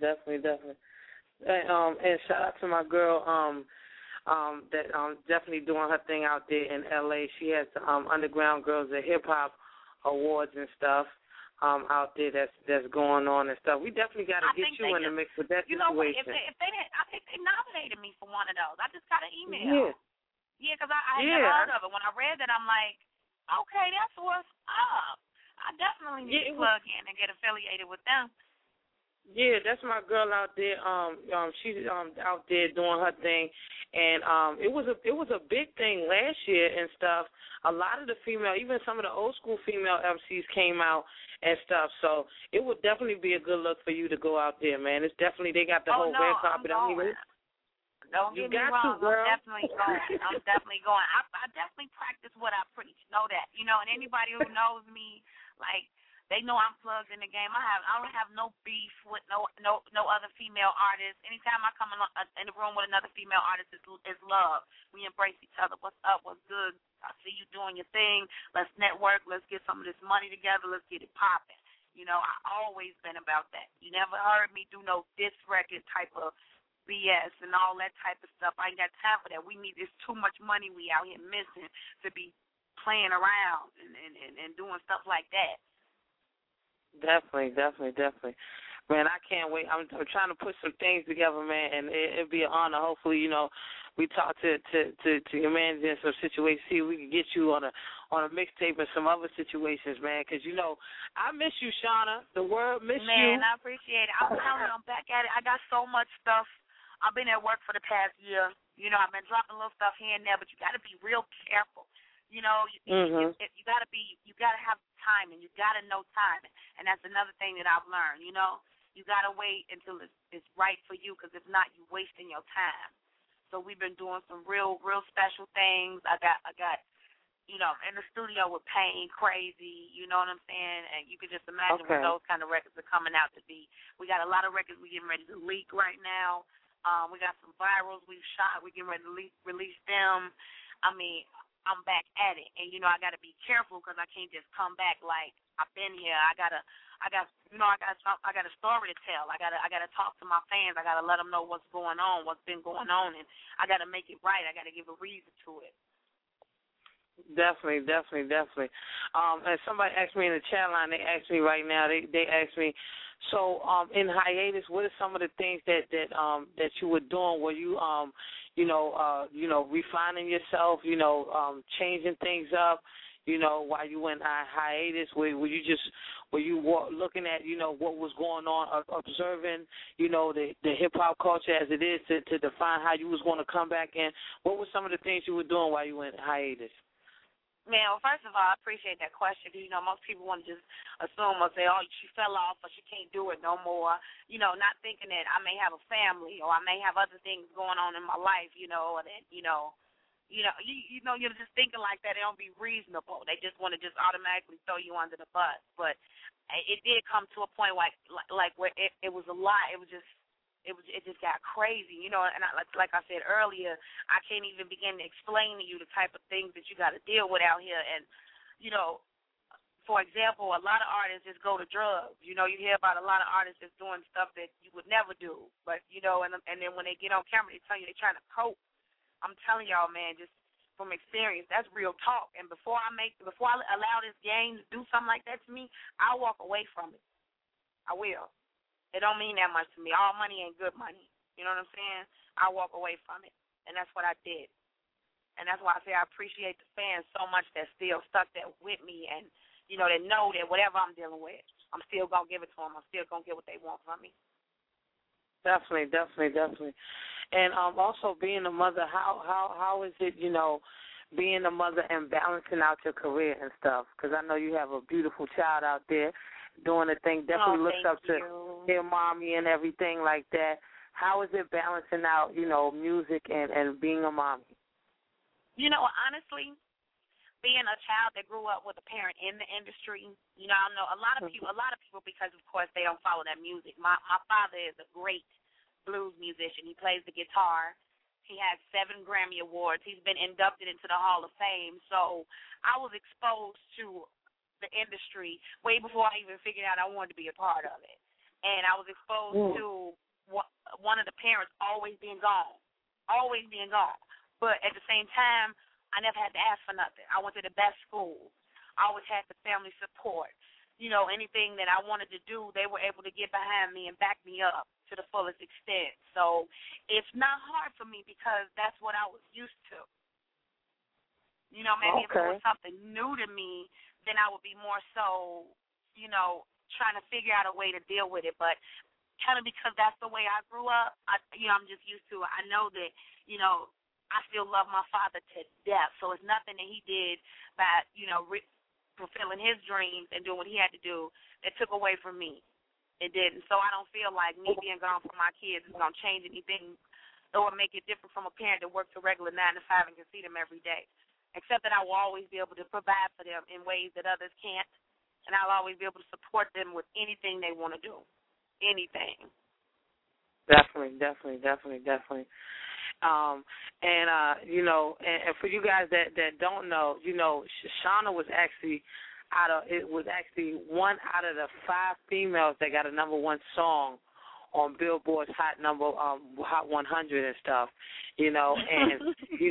And shout out to my girl, that definitely doing her thing out there in LA. She has the Underground Girls of Hip Hop Awards and stuff out there that's going on and stuff. We definitely got to get you in the mix with that situation. If they didn't, I think they nominated me for one of those. I just got an email. Yeah, because I had never heard of it. When I read that, I'm like, okay, that's what's up. I definitely need to plug in and get affiliated with them. Yeah, that's my girl out there. She's out there doing her thing, and it was a big thing last year and stuff. A lot of the female, even some of the old school female MCs came out and stuff. So it would definitely be a good look for you to go out there, man. It's definitely they got the whole red carpet. Don't get me wrong. I'm definitely going. I definitely practice what I preach. Know that, and anybody who knows me, like. They know I'm plugged in the game. I don't have no beef with no other female artists. Anytime I come in the room with another female artist, it's love. We embrace each other. What's up? What's good? I see you doing your thing. Let's network. Let's get some of this money together. Let's get it popping. I always been about that. You never heard me do no diss record type of BS and all that type of stuff. I ain't got time for that. There's too much money we out here missing to be playing around and doing stuff like that. Definitely. Man, I can't wait. I'm trying to put some things together, man, and it'd be an honor. Hopefully, we talk to your man in some situations, see if we can get you on a mixtape and some other situations, man, because, I miss you, Shauna. The world miss you. Man, I appreciate it. I'm telling you, I'm back at it. I got so much stuff. I've been at work for the past year. I've been dropping little stuff here and there, but you got to be real careful. You gotta have timing. You gotta know timing, and that's another thing that I've learned. You gotta wait until it's right for you, because if not, you're wasting your time. So we've been doing some real special things. I got in the studio with Payne, Crazy. You know what I'm saying? And you can just imagine what those kind of records are coming out to be. We got a lot of records we're getting ready to leak right now. We got some virals we've shot. We're getting ready to release them. I mean, I'm back at it, and I got to be careful because I can't just come back like I've been here. I got a story to tell. I gotta talk to my fans. I gotta let them know what's going on, what's been going on, and I gotta make it right. I gotta give a reason to it. Definitely. And somebody asked me in the chat line. They asked me right now. They asked me. So in hiatus, what are some of the things that you were doing? Were you refining yourself? Changing things up? While you went on hiatus, were you looking at what was going on, observing the hip hop culture as it is to define how you was going to come back in? What were some of the things you were doing while you went hiatus? Man, well, first of all, I appreciate that question because, most people want to just assume or say, oh, she fell off or she can't do it no more, not thinking that I may have a family or I may have other things going on in my life, or that, you're just thinking like that. They don't be reasonable. They just want to just automatically throw you under the bus. But it did come to a point where it was a lot. It just got crazy, and like I said earlier, I can't even begin to explain to you the type of things that you got to deal with out here. And, for example, a lot of artists just go to drugs. You hear about a lot of artists just doing stuff that you would never do. But, and then when they get on camera, they tell you they're trying to cope. I'm telling y'all, man, just from experience, that's real talk. And before I allow this game to do something like that to me, I'll walk away from it. I will. It don't mean that much to me. All money ain't good money. You know what I'm saying? I walk away from it, and that's what I did. And that's why I say I appreciate the fans so much that still stuck there with me, and they know that whatever I'm dealing with, I'm still gonna give it to them. I'm still gonna get what they want from me. Definitely. And also being a mother, how is it being a mother and balancing out your career and stuff? Because I know you have a beautiful child out there doing the thing. Definitely looks up to their mommy and everything like that. How is it balancing out, music and being a mommy? Honestly, being a child that grew up with a parent in the industry, I know a lot of people because of course they don't follow that music. My father is a great blues musician. He plays the guitar. He has 7 Grammy Awards. He's been inducted into the Hall of Fame. So I was exposed to the industry way before I even figured out I wanted to be a part of it. And I was exposed to one of the parents always being gone. But at the same time, I never had to ask for nothing. I went to the best schools. I always had the family support. Anything that I wanted to do, they were able to get behind me and back me up to the fullest extent. So it's not hard for me because that's what I was used to. Maybe if it was something new to me, then I would be more so, trying to figure out a way to deal with it. But kind of because that's the way I grew up, I'm just used to it. I know that, I still love my father to death. So it's nothing that he did by, fulfilling his dreams and doing what he had to do that took away from me. It didn't. So I don't feel like me being gone from my kids is going to change anything or make it different from a parent that works a regular 9 to 5 and can see them every day. Except that I will always be able to provide for them in ways that others can't, and I'll always be able to support them with anything they want to do. Anything. Definitely. And for you guys that don't know, Shawnna was actually one out of the 5 females that got a number 1 song on Billboard's Hot 100 and stuff. And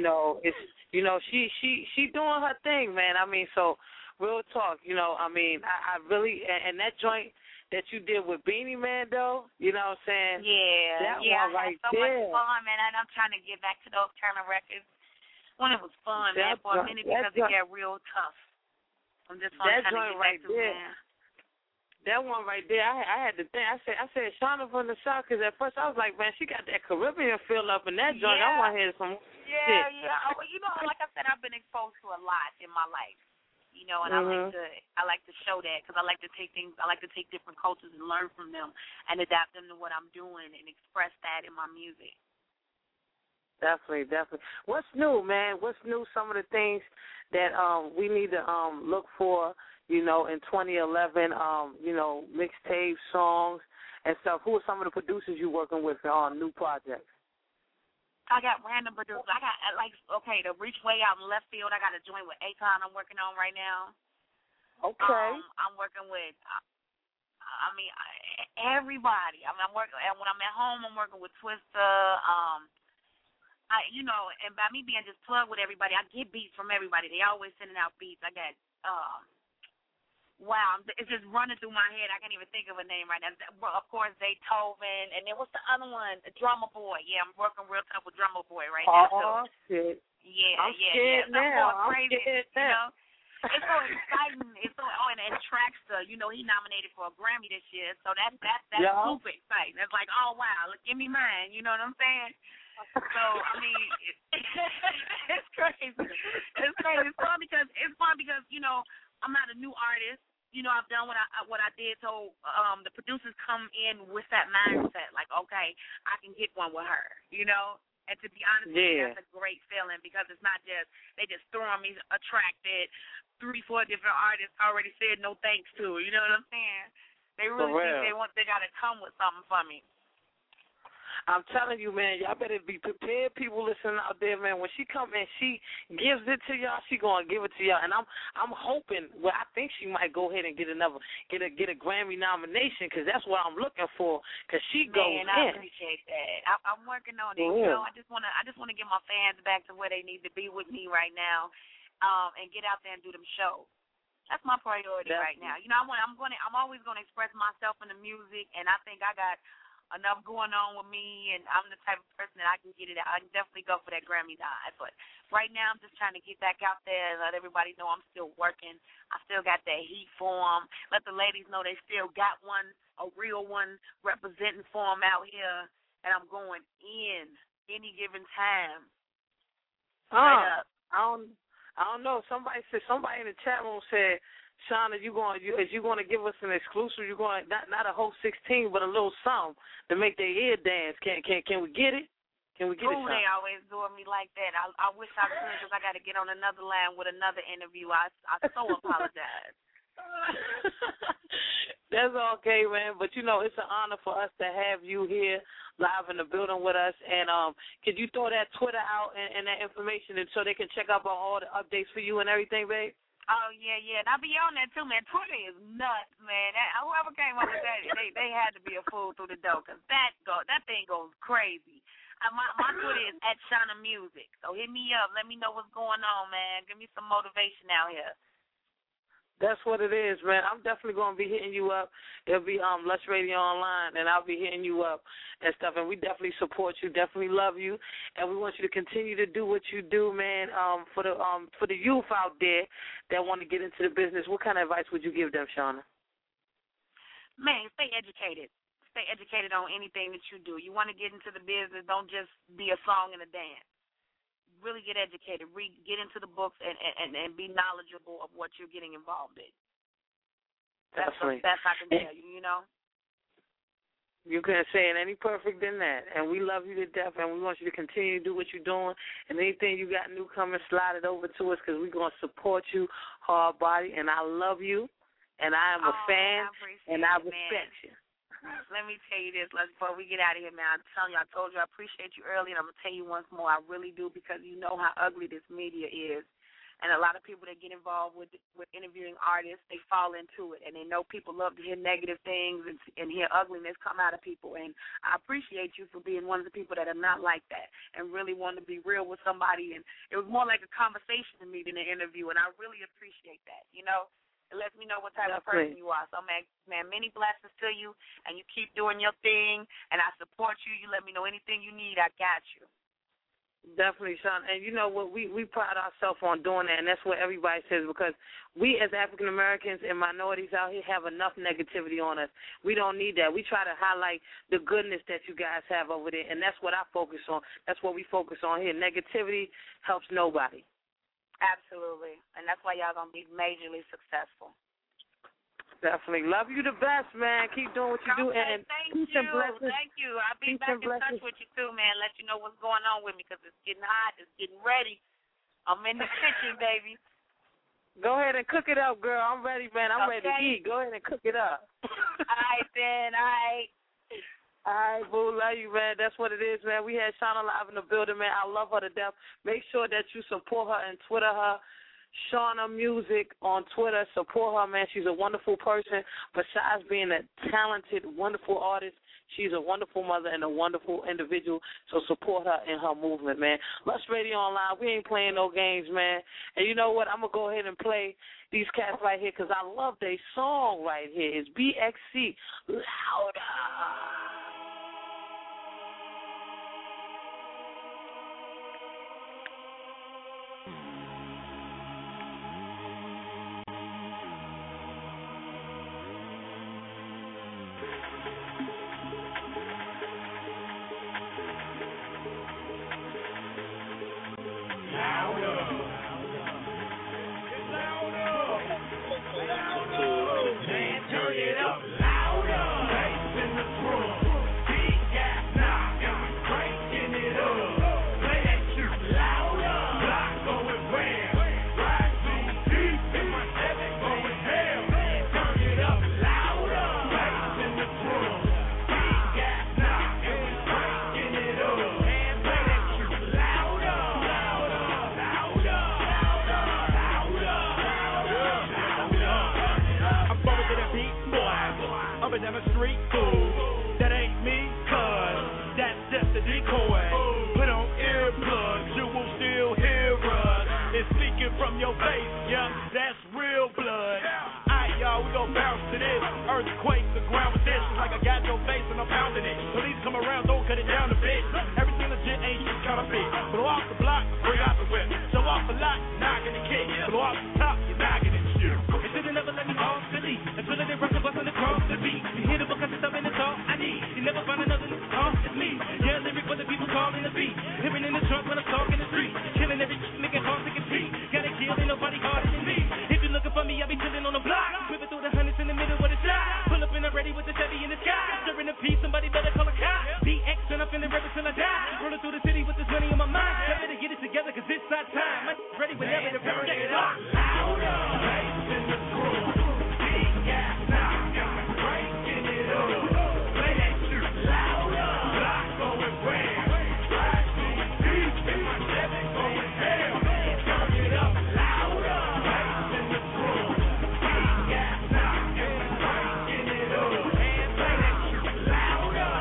she doing her thing, man. I mean, so real talk, I really and that joint that you did with Beanie Man, though, you know what I'm saying? Yeah, I had so much fun, man, and I'm trying to get back to those Turner records when it was fun, man, for a minute because it got real tough. I'm just trying to get back to it. That one right there, I had to think. I said Shawnna from the South, because at first I was like, man, she got that Caribbean feel up in that joint. I want to hear some shit. Yeah. Like I said, I've been exposed to a lot in my life. And I like to show that because I like to take different cultures and learn from them and adapt them to what I'm doing and express that in my music. Definitely. What's new, man? What's new? Some of the things that we need to look for, in 2011, mixtape songs and stuff. Who are some of the producers you working with on new projects? I got random producers. I got, to reach way out in left field, I got a joint with Akon I'm working on right now. Okay. I'm working with, everybody. I'm working, and when I'm at home, I'm working with Twista. And by me being just plugged with everybody, I get beats from everybody. They always sending out beats. I got, it's just running through my head. I can't even think of a name right now. Of course, Zaytoven, and then what's the other one? Drummer Boy. Yeah, I'm working real tough with Drummer Boy right now. Oh, shit. I'm scared now. I'm scared now. It's so exciting. And Traxter, he nominated for a Grammy this year, so that's super exciting. It's like, oh wow, look, give me mine. You know what I'm saying? So it's crazy. It's crazy. It's fun because I'm not a new artist. I've done what I did. So the producers come in with that mindset, like, okay, I can get one with her. And to be honest with you, that's a great feeling because it's not just they just throwing me a track that 3-4 different artists already said no thanks to. You know what I'm saying? They really think they got to come with something for me. I'm telling you, man, y'all better be prepared, people listening out there, man. When she come and she gives it to y'all, she gonna give it to y'all. And I'm hoping, I think she might go ahead and get a Grammy nomination because that's what I'm looking for. Because she goes in. I appreciate that. I'm working on it. I just wanna get my fans back to where they need to be with me right now, and get out there and do them shows. That's my priority right now. I'm always gonna express myself in the music, and I think I got enough going on with me, and I'm the type of person that I can get it out. I can definitely go for that Grammy nod. But right now I'm just trying to get back out there and let everybody know I'm still working. I still got that heat for them. Let the ladies know they still got one, a real one, representing for them out here. And I'm going in any given time. I don't know. Somebody in the chat room said, Shauna, you going to give us an exclusive? You going not a whole 16, but a little something to make their ear dance? Can we get it? Can we get it? They always doing me like that. I wish I could, because I got to get on another line with another interview. I so apologize. That's okay, man. But it's an honor for us to have you here live in the building with us. And could you throw that Twitter out and that information, and so they can check up on all the updates for you and everything, babe? Oh yeah, and I'll be on that too, man. Twitter is nuts, man. Whoever came up with that, they had to be a fool through the door, because that thing goes crazy. My Twitter is @Shauna Music. So hit me up. Let me know what's going on, man. Give me some motivation out here. That's what it is, man. I'm definitely going to be hitting you up. It'll be Lush Radio Online, and I'll be hitting you up and stuff. And we definitely support you, definitely love you, and we want you to continue to do what you do, man. For the youth out there that want to get into the business, what kind of advice would you give them, Shauna? Man, stay educated. Stay educated on anything that you do. You want to get into the business, don't just be a song and a dance. Really get educated, get into the books, and be knowledgeable of what you're getting involved in. That's the best I can tell you, You couldn't say it any perfect than that. And we love you to death, and we want you to continue to do what you're doing. And anything you got new coming, slide it over to us, because we're going to support you hard body. And I love you, and I am a fan, and I respect you. Let me tell you this, before we get out of here, man. I'm telling you, I told you I appreciate you early, and I'm going to tell you once more, I really do, because you know how ugly this media is. And a lot of people that get involved with interviewing artists, they fall into it, and they know people love to hear negative things and hear ugliness come out of people. And I appreciate you for being one of the people that are not like that and really want to be real with somebody. And it was more like a conversation to me than an interview, and I really appreciate that, It lets me know what type of person you are. So, man, many blessings to you, and you keep doing your thing, and I support you. You let me know anything you need, I got you. Definitely, Sean. And you know what? We pride ourselves on doing that, and that's what everybody says, because we as African Americans and minorities out here have enough negativity on us. We don't need that. We try to highlight the goodness that you guys have over there, and that's what I focus on. That's what we focus on here. Negativity helps nobody. Absolutely. And that's why y'all going to be majorly successful. Definitely. Love you the best, man. Keep doing what you do. And thank you. Thank you. I'll be back in touch with you, too, man. Let you know what's going on with me, because it's getting hot. It's getting ready. I'm in the kitchen, baby. Go ahead and cook it up, girl. I'm ready, man. I'm ready to eat. Go ahead and cook it up. All right, then. All right. All right, boo, love you, man. That's what it is, man. We had Shauna live in the building, man. I love her to death. Make sure that you support her and Twitter her. Shauna Music on Twitter. Support her, man. She's a wonderful person. Besides being a talented, wonderful artist, she's a wonderful mother and a wonderful individual. So support her in her movement, man. Lush Radio Online, we ain't playing no games, man. And you know what? I'm going to go ahead and play these cats right here, because I love their song right here. It's BXC, Louder. Living in the trunk when I'm talking the street, killing every nigga hard to compete. Gotta get I'm feeling ready till I die. Rolling through the city with this money on my mind. I better get it together, cause it's our time. I'm ready whenever the river gets locked. Louder, bass in the crew. Big gas now, got me breaking it up. Play that shit louder. Block going red. Ride deep in my Chevy going hell. Turn it up louder. Bass in the crew. Big gas now, got me breaking it up. Play that shit louder.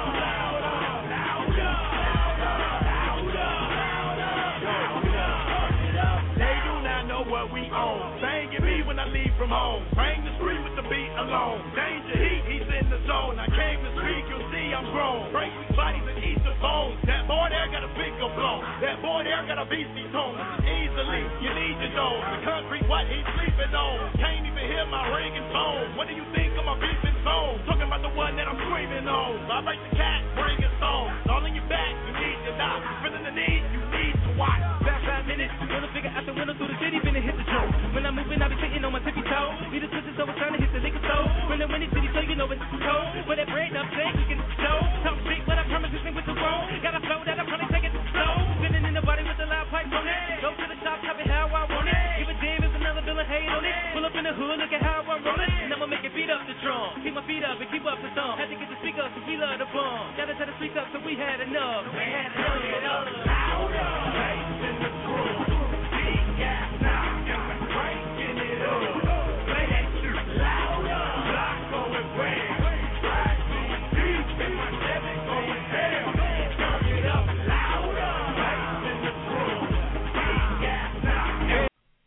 They do not know what we own. Banging me when I leave from home. Bang the street with the beat alone. Danger heat, he's in the zone. I came to speak, you'll see I'm grown. Break these bodies and eat the bones. That boy there got a big blow. That boy there got a beastie tone. Easily, you need to know. The concrete, what he's sleeping on. Can't even hear my ringing phone. What do you think of my beefing phone? Talking about the one that I'm screaming on. Vibrate the cat, bring it on. All in your back, you need to knock. Feeling the need, you need to watch. Past 5 minutes, wanna figure out the window through the city, finna hit the joke. When I'm moving, I be sitting on my tippy toe. Need to switch this over, trying to hit the liquor store. When the winning city, so you know it's cold. Where that bread up, saying you can show. Talk shit, but I promise this thing with the roll. Got a flow that I'm probably taking slow. Spinning in the body with the loud pipes on it. Go to the top, chop it how I want it. Give a damn if another bill of hate on it. Pull up in the hood, look at how I'm rolling. And I'ma make it beat up the drum. Keep my feet up and keep up the thumb. Had to get the speakers, cause we love the bomb. Gotta set the streets up, so we had enough. We had enough. Louder, bass in the crew. Big gas now, got me breaking it up. Play that shit louder. Block going red. Ride deep in my Chevy going hell. Turn it up louder. Bass in the crew. Big gas now.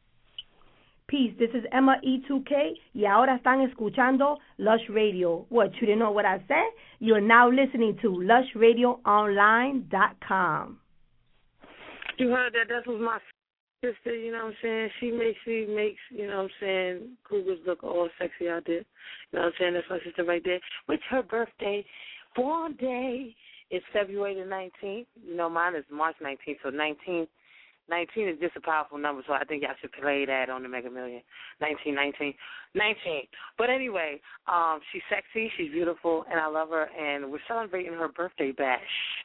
Peace, this is Emma E2K y ahora están escuchando Lush Radio. What, you didn't know what I said? You're now listening to LushRadioOnline.com. You heard that? That was my sister, you know what I'm saying? She makes, you know what I'm saying, cougars look all sexy out there. You know what I'm saying? That's my sister right there. Which her birthday, born day, is February the 19th. You know, mine is March 19th, so 19 is just a powerful number, so I think y'all should play that on the Mega Million. 19. But anyway, she's sexy, she's beautiful, and I love her, and we're celebrating her birthday bash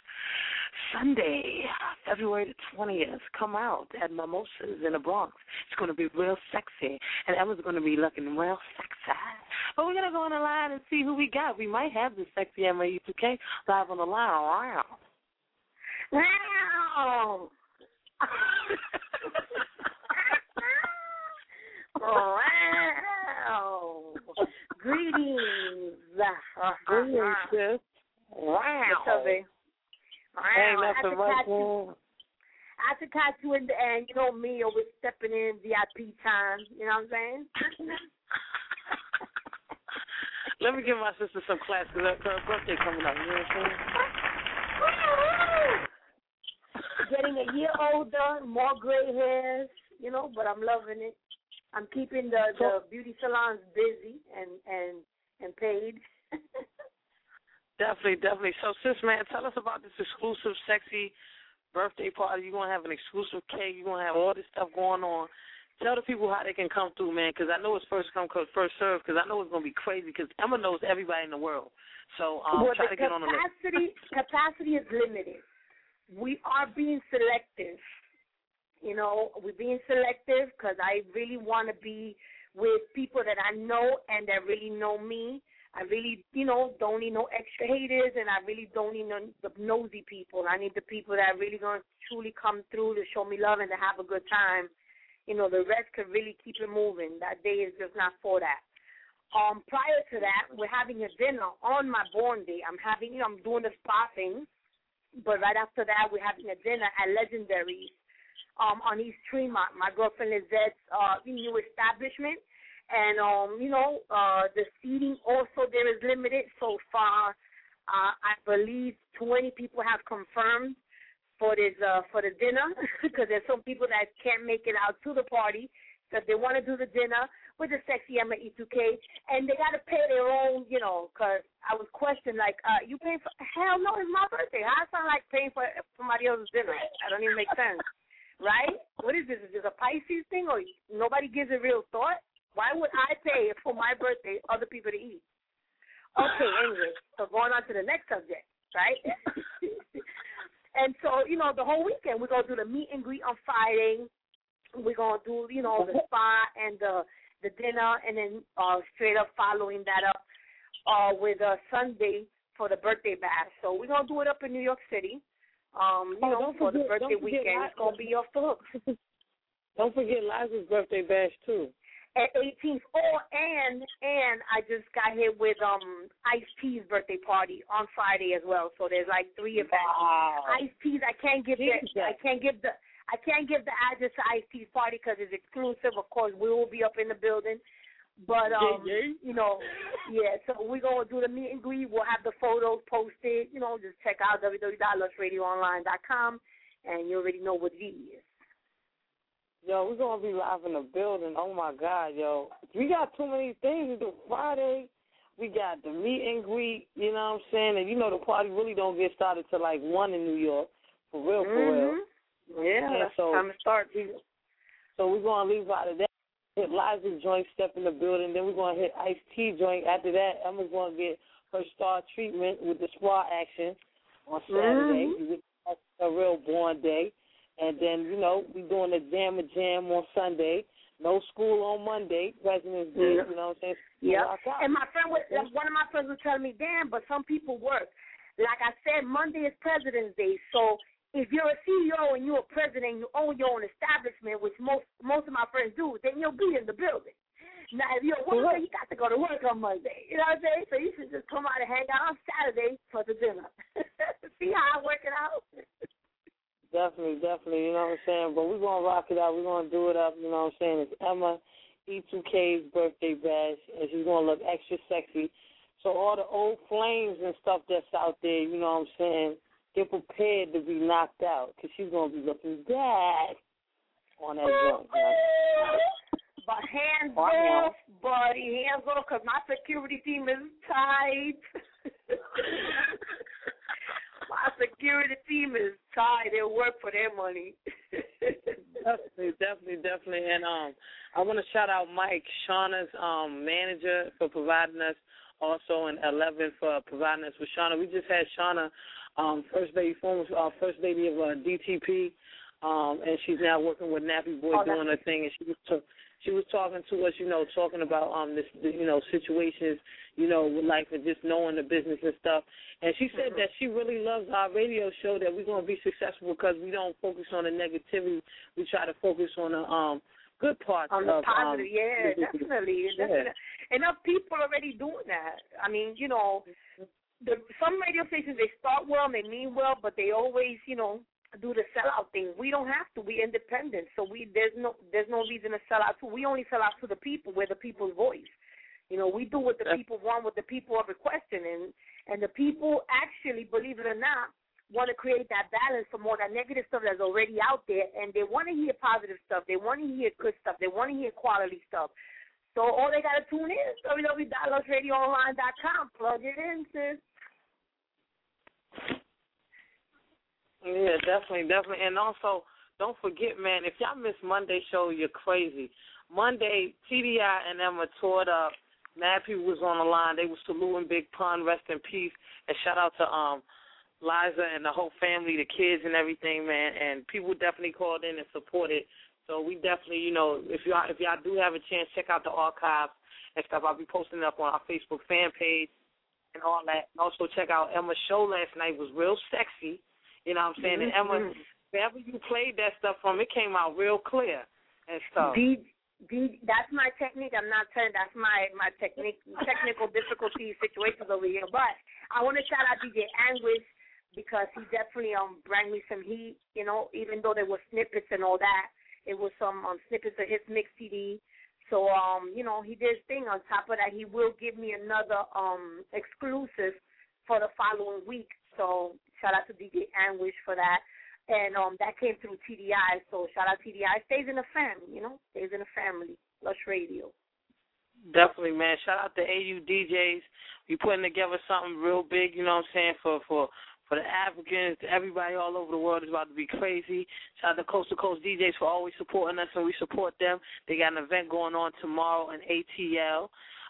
Sunday, February the 20th. Come out at Mimosas in the Bronx. It's going to be real sexy, and Emma's going to be looking real sexy. But we're going to go on the line and see who we got. We might have the sexy Emma E2K live on the line. Wow. Wow. Greetings. Greetings, sis. Wow. Hey, nothing much. I had to catch you in the end. You know me, always stepping in VIP time. You know what I'm saying? Let me give my sister some class because her birthday coming up. You know what I'm saying? Getting a year older, more gray hairs, you know, but I'm loving it. I'm keeping the beauty salons busy and paid. Definitely. So, sis, man, tell us about this exclusive, sexy birthday party. You're going to have an exclusive cake. You're going to have all this stuff going on. Tell the people how they can come through, man, because I know it's first come, first serve, because I know it's going to be crazy, because Emma knows everybody in the world. So try to get on the list. Capacity is limited. We are being selective. You know, we're being selective because I really want to be with people that I know and that really know me. I really, don't need no extra haters, and I really don't need the nosy people. I need the people that are really going to truly come through to show me love and to have a good time. The rest could really keep it moving. That day is just not for that. Prior to that, we're having a dinner on my born day. I'm doing the spa thing, but right after that, we're having a dinner at Legendary's on East Tremont. My girlfriend Lizette's new establishment. And, the seating also there is limited so far. I believe 20 people have confirmed for the dinner because there's some people that can't make it out to the party. So if they want to do the dinner with the sexy Emma E2K, and they got to pay their own, because I was questioned, like, you paying for, hell no, it's my birthday. I sound like paying for somebody else's dinner. That don't even make sense, right? What is this? Is this a Pisces thing or nobody gives it real thought? Why would I pay for my birthday other people to eat? Okay, anyway, so going on to the next subject. right? And so, you know, the whole weekend, we're going to do the meet and greet on Friday. We're going to do, you know, the spa and the dinner, and then straight up following that up with Sunday for the birthday bash. So we're going to do it up in New York City, for the birthday weekend. It's going to be off the hook. Don't forget Liza's birthday bash, too. At 18th. Oh, and I just got hit with Ice-T's birthday party on Friday as well. So there's like 3 events. Wow. Ice-T's, I can't give the address to Ice-T's party because it's exclusive. Of course, we will be up in the building. But, you know, yeah, so we're going to do the meet and greet. We'll have the photos posted. You know, just check out www.lushradioonline.com, and you already know what it is. Yo, we're going to be live in the building. Oh, my God, yo. We got too many things to do. Friday, we got the meet and greet, you know what I'm saying? And, you know, the party really don't get started till like 1 in New York, for real, for real. Yeah, that's time to start. So we're going to leave out of that. Hit Liza's joint, step in the building. Then we're going to hit Ice-T joint. After that, Emma's going to get her star treatment with the spa action on Saturday. A real born day. And then, you know, we're doing the Jam on Sunday. No school on Monday, President's Day, you know what I'm saying? Yeah. And one of my friends was telling me, damn, but some people work. Like I said, Monday is President's Day. So if you're a CEO and you're a president and you own your own establishment, which most of my friends do, then you'll be in the building. Now, if you're a worker, you got to go to work on Monday. You know what I'm saying? So you should just come out and hang out on Saturday for the dinner. See how I work it out? Definitely, you know what I'm saying? But we're going to rock it out. We're going to do it up, you know what I'm saying? It's Emma E2K's birthday bash, and she's going to look extra sexy. So all the old flames and stuff that's out there, you know what I'm saying, get prepared to be knocked out because she's going to be looking bad on that jump. But hands off, buddy, hands off, because my security team is tight. My security team is tight. They work for their money. Definitely. And I want to shout out Mike, Shauna's manager, for providing us, also, and 11 for providing us with Shauna. We just had Shauna, first lady of DTP, and she's now working with Nappy Boy doing her thing. And she was talking to us, you know, talking about this, you know, situations, you know, with life and just knowing the business and stuff. And she said that she really loves our radio show, that we're going to be successful because we don't focus on the negativity. We try to focus on the good parts. On the positive, definitely. Enough people already doing that. I mean, you know, some radio stations, they start well and they mean well, but they always, you know, do the sellout thing. We don't have to. We're independent, so there's no reason to sell out to. We only sell out to the people. We're the people's voice. You know, we do what the people want, what the people are requesting, and the people actually, believe it or not, want to create that balance from all that negative stuff that's already out there, and they want to hear positive stuff. They want to hear good stuff. They want to hear quality stuff. So all they got to tune in is www.lushradioonline.com. Plug it in, sis. Yeah, definitely. And also, don't forget, man, if y'all miss Monday's show, you're crazy. Monday, TDI and Emma toured up. Mad people was on the line. They were saluting Big Pun, rest in peace. And shout out to Liza and the whole family, the kids and everything, man. And people definitely called in and supported. So we definitely, you know, if y'all do have a chance, check out the archives and stuff. I'll be posting it up on our Facebook fan page and all that. And also check out Emma's show last night. It was real sexy. You know what I'm saying? And Emma, wherever you played that stuff from, it came out real clear and stuff. That's my technique. I'm not saying that's my technical difficulty situations over here. But I want to shout out DJ Anguish because he definitely brought me some heat. You know, even though there were snippets and all that, it was some snippets of his mix CD. So you know, he did his thing. On top of that, he will give me another exclusive for the following week. So shout out to DJ Anguish for that. And that came through TDI, so shout out TDI. Stays in the family, you know, stays in the family. Lush Radio. Definitely, man. Shout out to AU DJs. We putting together something real big, you know what I'm saying, for the Africans, everybody all over the world is about to be crazy. Shout out to Coast DJs for always supporting us, and we support them. They got an event going on tomorrow in ATL.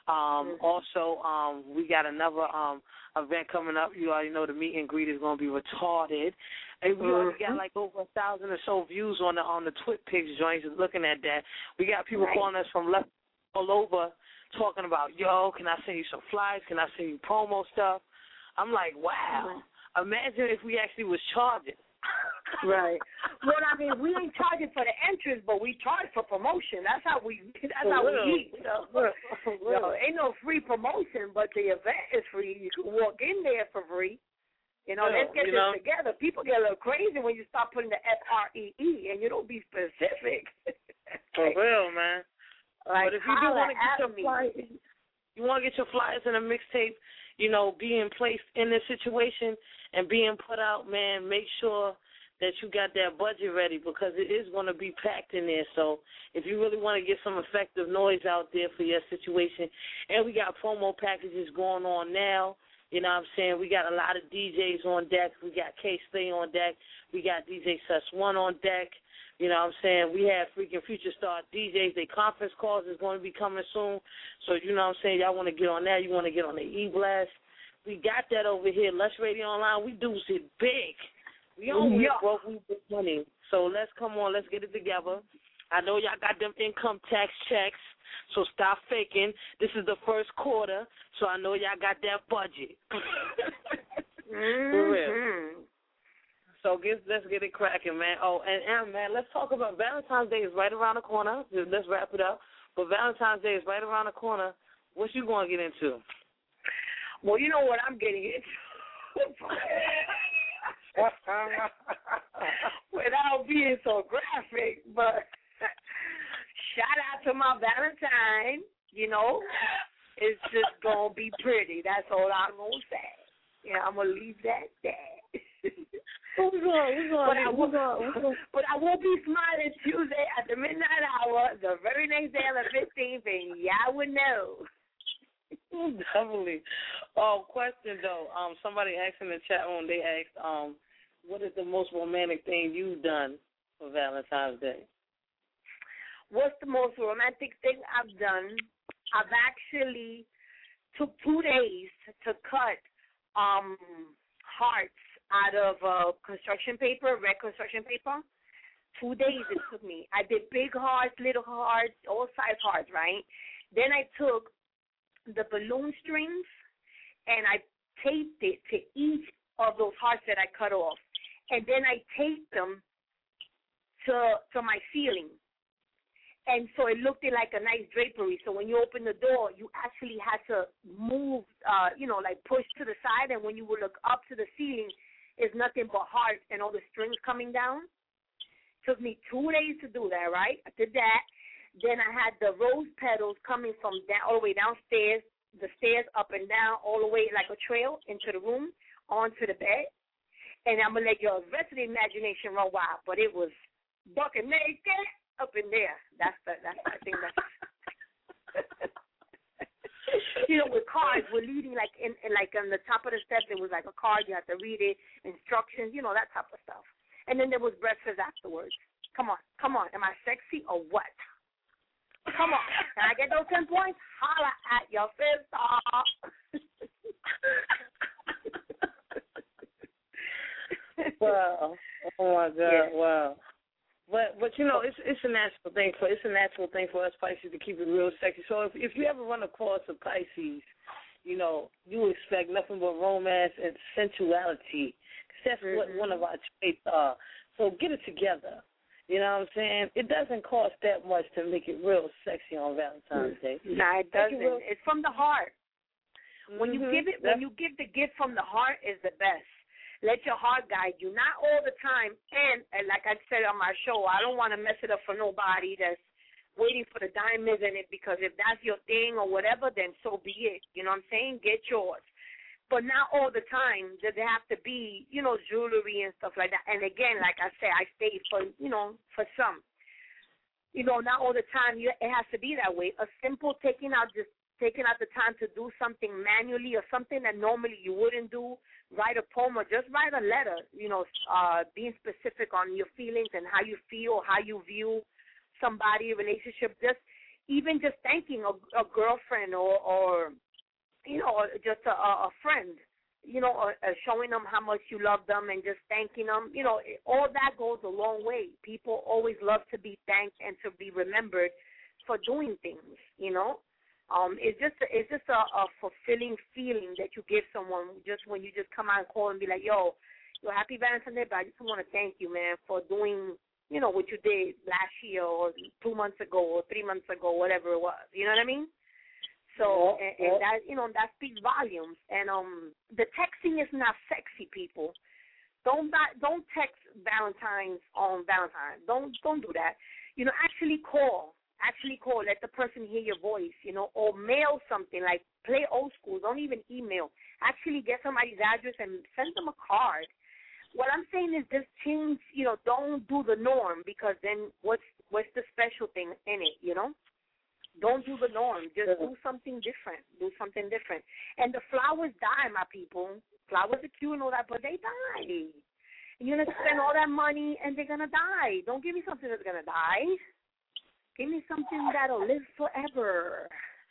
Also, we got another event coming up. You already know the meet and greet is going to be retarded. And we already got like over 1,000 or so views on the Twit Pics joints. Just looking at that, we got people calling us from all over, talking about, yo, can I send you some flyers? Can I send you promo stuff? I'm like, wow. Imagine if we actually was charging. Right. Well, I mean, we ain't charging for the entrance, but we charge for promotion. That's how we eat. You know, ain't no free promotion, but the event is free. You can walk in there for free. You know, let's get this together. People get a little crazy when you start putting the FREE and you don't be specific. For real, man. Like, but if you do want to get your flyers, you want to get your flyers in a mixtape, you know, being placed in this situation and being put out, man, make sure that you got that budget ready because it is going to be packed in there. So if you really want to get some effective noise out there for your situation, and we got promo packages going on now, you know what I'm saying? We got a lot of DJs on deck. We got K-Stay on deck. We got DJ Sus1 on deck. You know what I'm saying? We have freaking Future Star DJs. Their conference calls is going to be coming soon. So, you know what I'm saying? Y'all want to get on that. You want to get on the E-Blast. We got that over here. Lush Radio Online, we do shit big. We don't broke, we with money. So let's come on, let's get it together. I know y'all got them income tax checks, so stop faking. This is the first quarter, so I know y'all got that budget. For real. So let's get it cracking, man. Oh, and man, let's talk about Valentine's Day is right around the corner. Let's wrap it up. But Valentine's Day is right around the corner. What you going to get into? Well, you know what I'm getting into. Without being so graphic, but shout out to my Valentine, you know, it's just going to be pretty. That's all I'm going to say. Yeah, I'm going to leave that there. But I will be smiling Tuesday at the midnight hour, the very next day on the 15th, and y'all would know. Definitely. Oh, question though. Somebody asked in the chat room. They asked, what is the most romantic thing you've done for Valentine's Day? What's the most romantic thing I've done? I've actually took 2 days to cut hearts out of construction paper, red construction paper. 2 days it took me. I did big hearts, little hearts, all size hearts, right? Then I took the balloon strings and I taped it to each of those hearts that I cut off. And then I taped them to my ceiling. And so it looked like a nice drapery. So when you open the door, you actually had to move, like push to the side. And when you would look up to the ceiling, it's nothing but hearts and all the strings coming down. Took me 2 days to do that, right? I did that. Then I had the rose petals coming from all the way downstairs, the stairs up and down, all the way like a trail into the room, onto the bed. And I'm going to let your rest of the imagination run wild. But it was bucket naked up in there. That's I think that's with cards, we're leading like in like on the top of the steps. It was like a card. You have to read it, instructions, that type of stuff. And then there was breakfast afterwards. Come on. Am I sexy or what? Come on. Can I get those 10 points? Holla at your sister. Wow. Oh my God. Yeah. Wow. But it's a natural thing for us Pisces to keep it real sexy. So if you ever run across a Pisces, you expect nothing but romance and sensuality. That's what one of our traits are. So get it together. You know what I'm saying? It doesn't cost that much to make it real sexy on Valentine's Day. No, it doesn't. It's from the heart. When you give the gift from the heart, is the best. Let your heart guide you, not all the time. And like I said on my show, I don't want to mess it up for nobody that's waiting for the diamonds in it, because if that's your thing or whatever, then so be it. You know what I'm saying? Get yours. But not all the time does it have to be, jewelry and stuff like that. And again, like I said, I stay for some. Not all the time it has to be that way. A simple taking out the time to do something manually or something that normally you wouldn't do, write a poem or just write a letter, being specific on your feelings and how you feel, how you view somebody, a relationship. Just even just thanking a girlfriend or you know, or just a friend, you know, or showing them how much you love them and just thanking them, you know, all that goes a long way. People always love to be thanked and to be remembered for doing things, you know. It's just a fulfilling feeling that you give someone just when you just come out and call and be like, yo, happy Valentine's Day, but I just want to thank you, man, for doing, you know, what you did last year or 2 months ago or 3 months ago, whatever it was. You know what I mean? So, and that, you know, that speaks volumes. And the texting is not sexy, people. Don't text Valentine's on Valentine's. Don't do that. You know, actually call. Let the person hear your voice, you know, or mail something, like play old school. Don't even email. Actually get somebody's address and send them a card. What I'm saying is just change, you know, don't do the norm, because then what's the special thing in it, you know? Don't do the norm. Just do something different. And the flowers die, my people. Flowers are cute and all that, but they die. You're going to spend all that money and they're going to die. Don't give me something that's going to die. Give me something that'll live forever.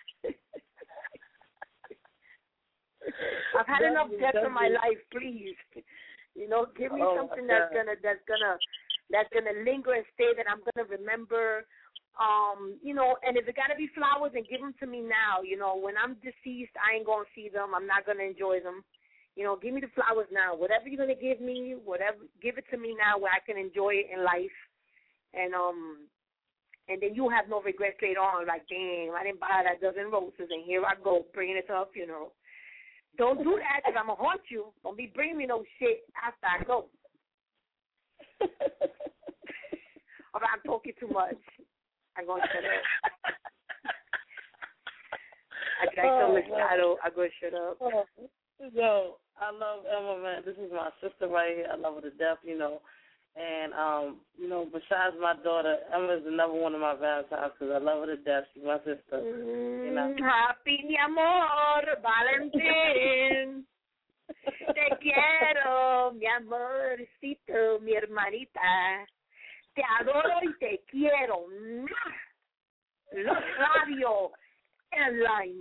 I've had enough death in my life, please. You know, give me something that's gonna linger and stay, that I'm gonna remember. You know, and if it gotta be flowers, then give them to me now. You know, when I'm deceased, I ain't gonna see them. I'm not gonna enjoy them. You know, give me the flowers now. Whatever you're gonna give me, give it to me now, where I can enjoy it in life. And then you have no regrets later on, like, damn, I didn't buy that dozen roses, and here I go bringing it to a funeral. Don't do that, because I'm going to haunt you. Don't be bringing me no shit after I go. Or I'm talking too much. I'm going to shut up. I drank so much Gato, I'm going to shut up. Yo, I love Emma, man. This is my sister right here. I love her to death, you know. And, you know, besides my daughter, Emma's another one of my Valentines, because I love her to death. She's my sister. You know? Happy mi amor, Valentín. Te quiero, mi amorcito, mi hermanita. Te adoro y te quiero. Los Radio Airline.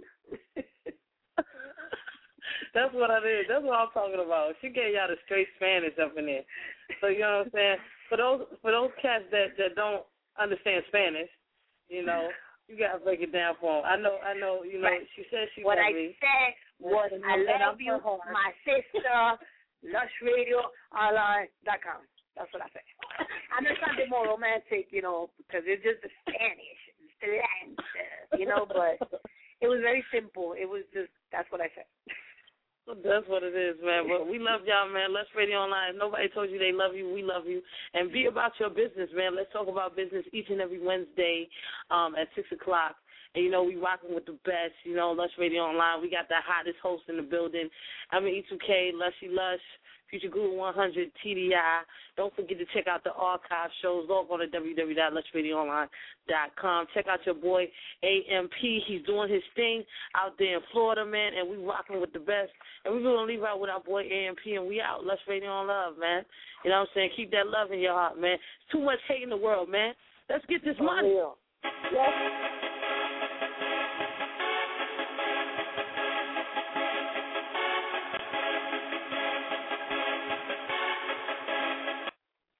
That's what I did. That's what I'm talking about. She gave y'all the straight Spanish up in there. So you know what I'm saying? For those cats that don't understand Spanish, you know, you gotta break it down for them. I know. You know, she said she what loved I me. said was I love you, my sister. LushRadioOnline.com. That's what I said. I'm just trying to be more romantic, you know, because it's just the Spanish, you know. But it was very simple. It was just, that's what I said. That's what it is, man. But we love y'all, man. Lush Radio Online. Nobody told you they love you. We love you. And be about your business, man. Let's talk about business each and every Wednesday at 6 o'clock. And, you know, we rocking with the best, you know, Lush Radio Online. We got the hottest host in the building. I'm E2K, Lushy Lush, Future Guru 100, TDI. Don't forget to check out the archive shows. Log on to www.lushradioonline.com. Check out your boy AMP. He's doing his thing out there in Florida, man, and we rocking with the best. And we're going to leave out with our boy AMP, and we out. Lush Radio on Love, man. You know what I'm saying? Keep that love in your heart, man. It's too much hate in the world, man. Let's get this money. Yes.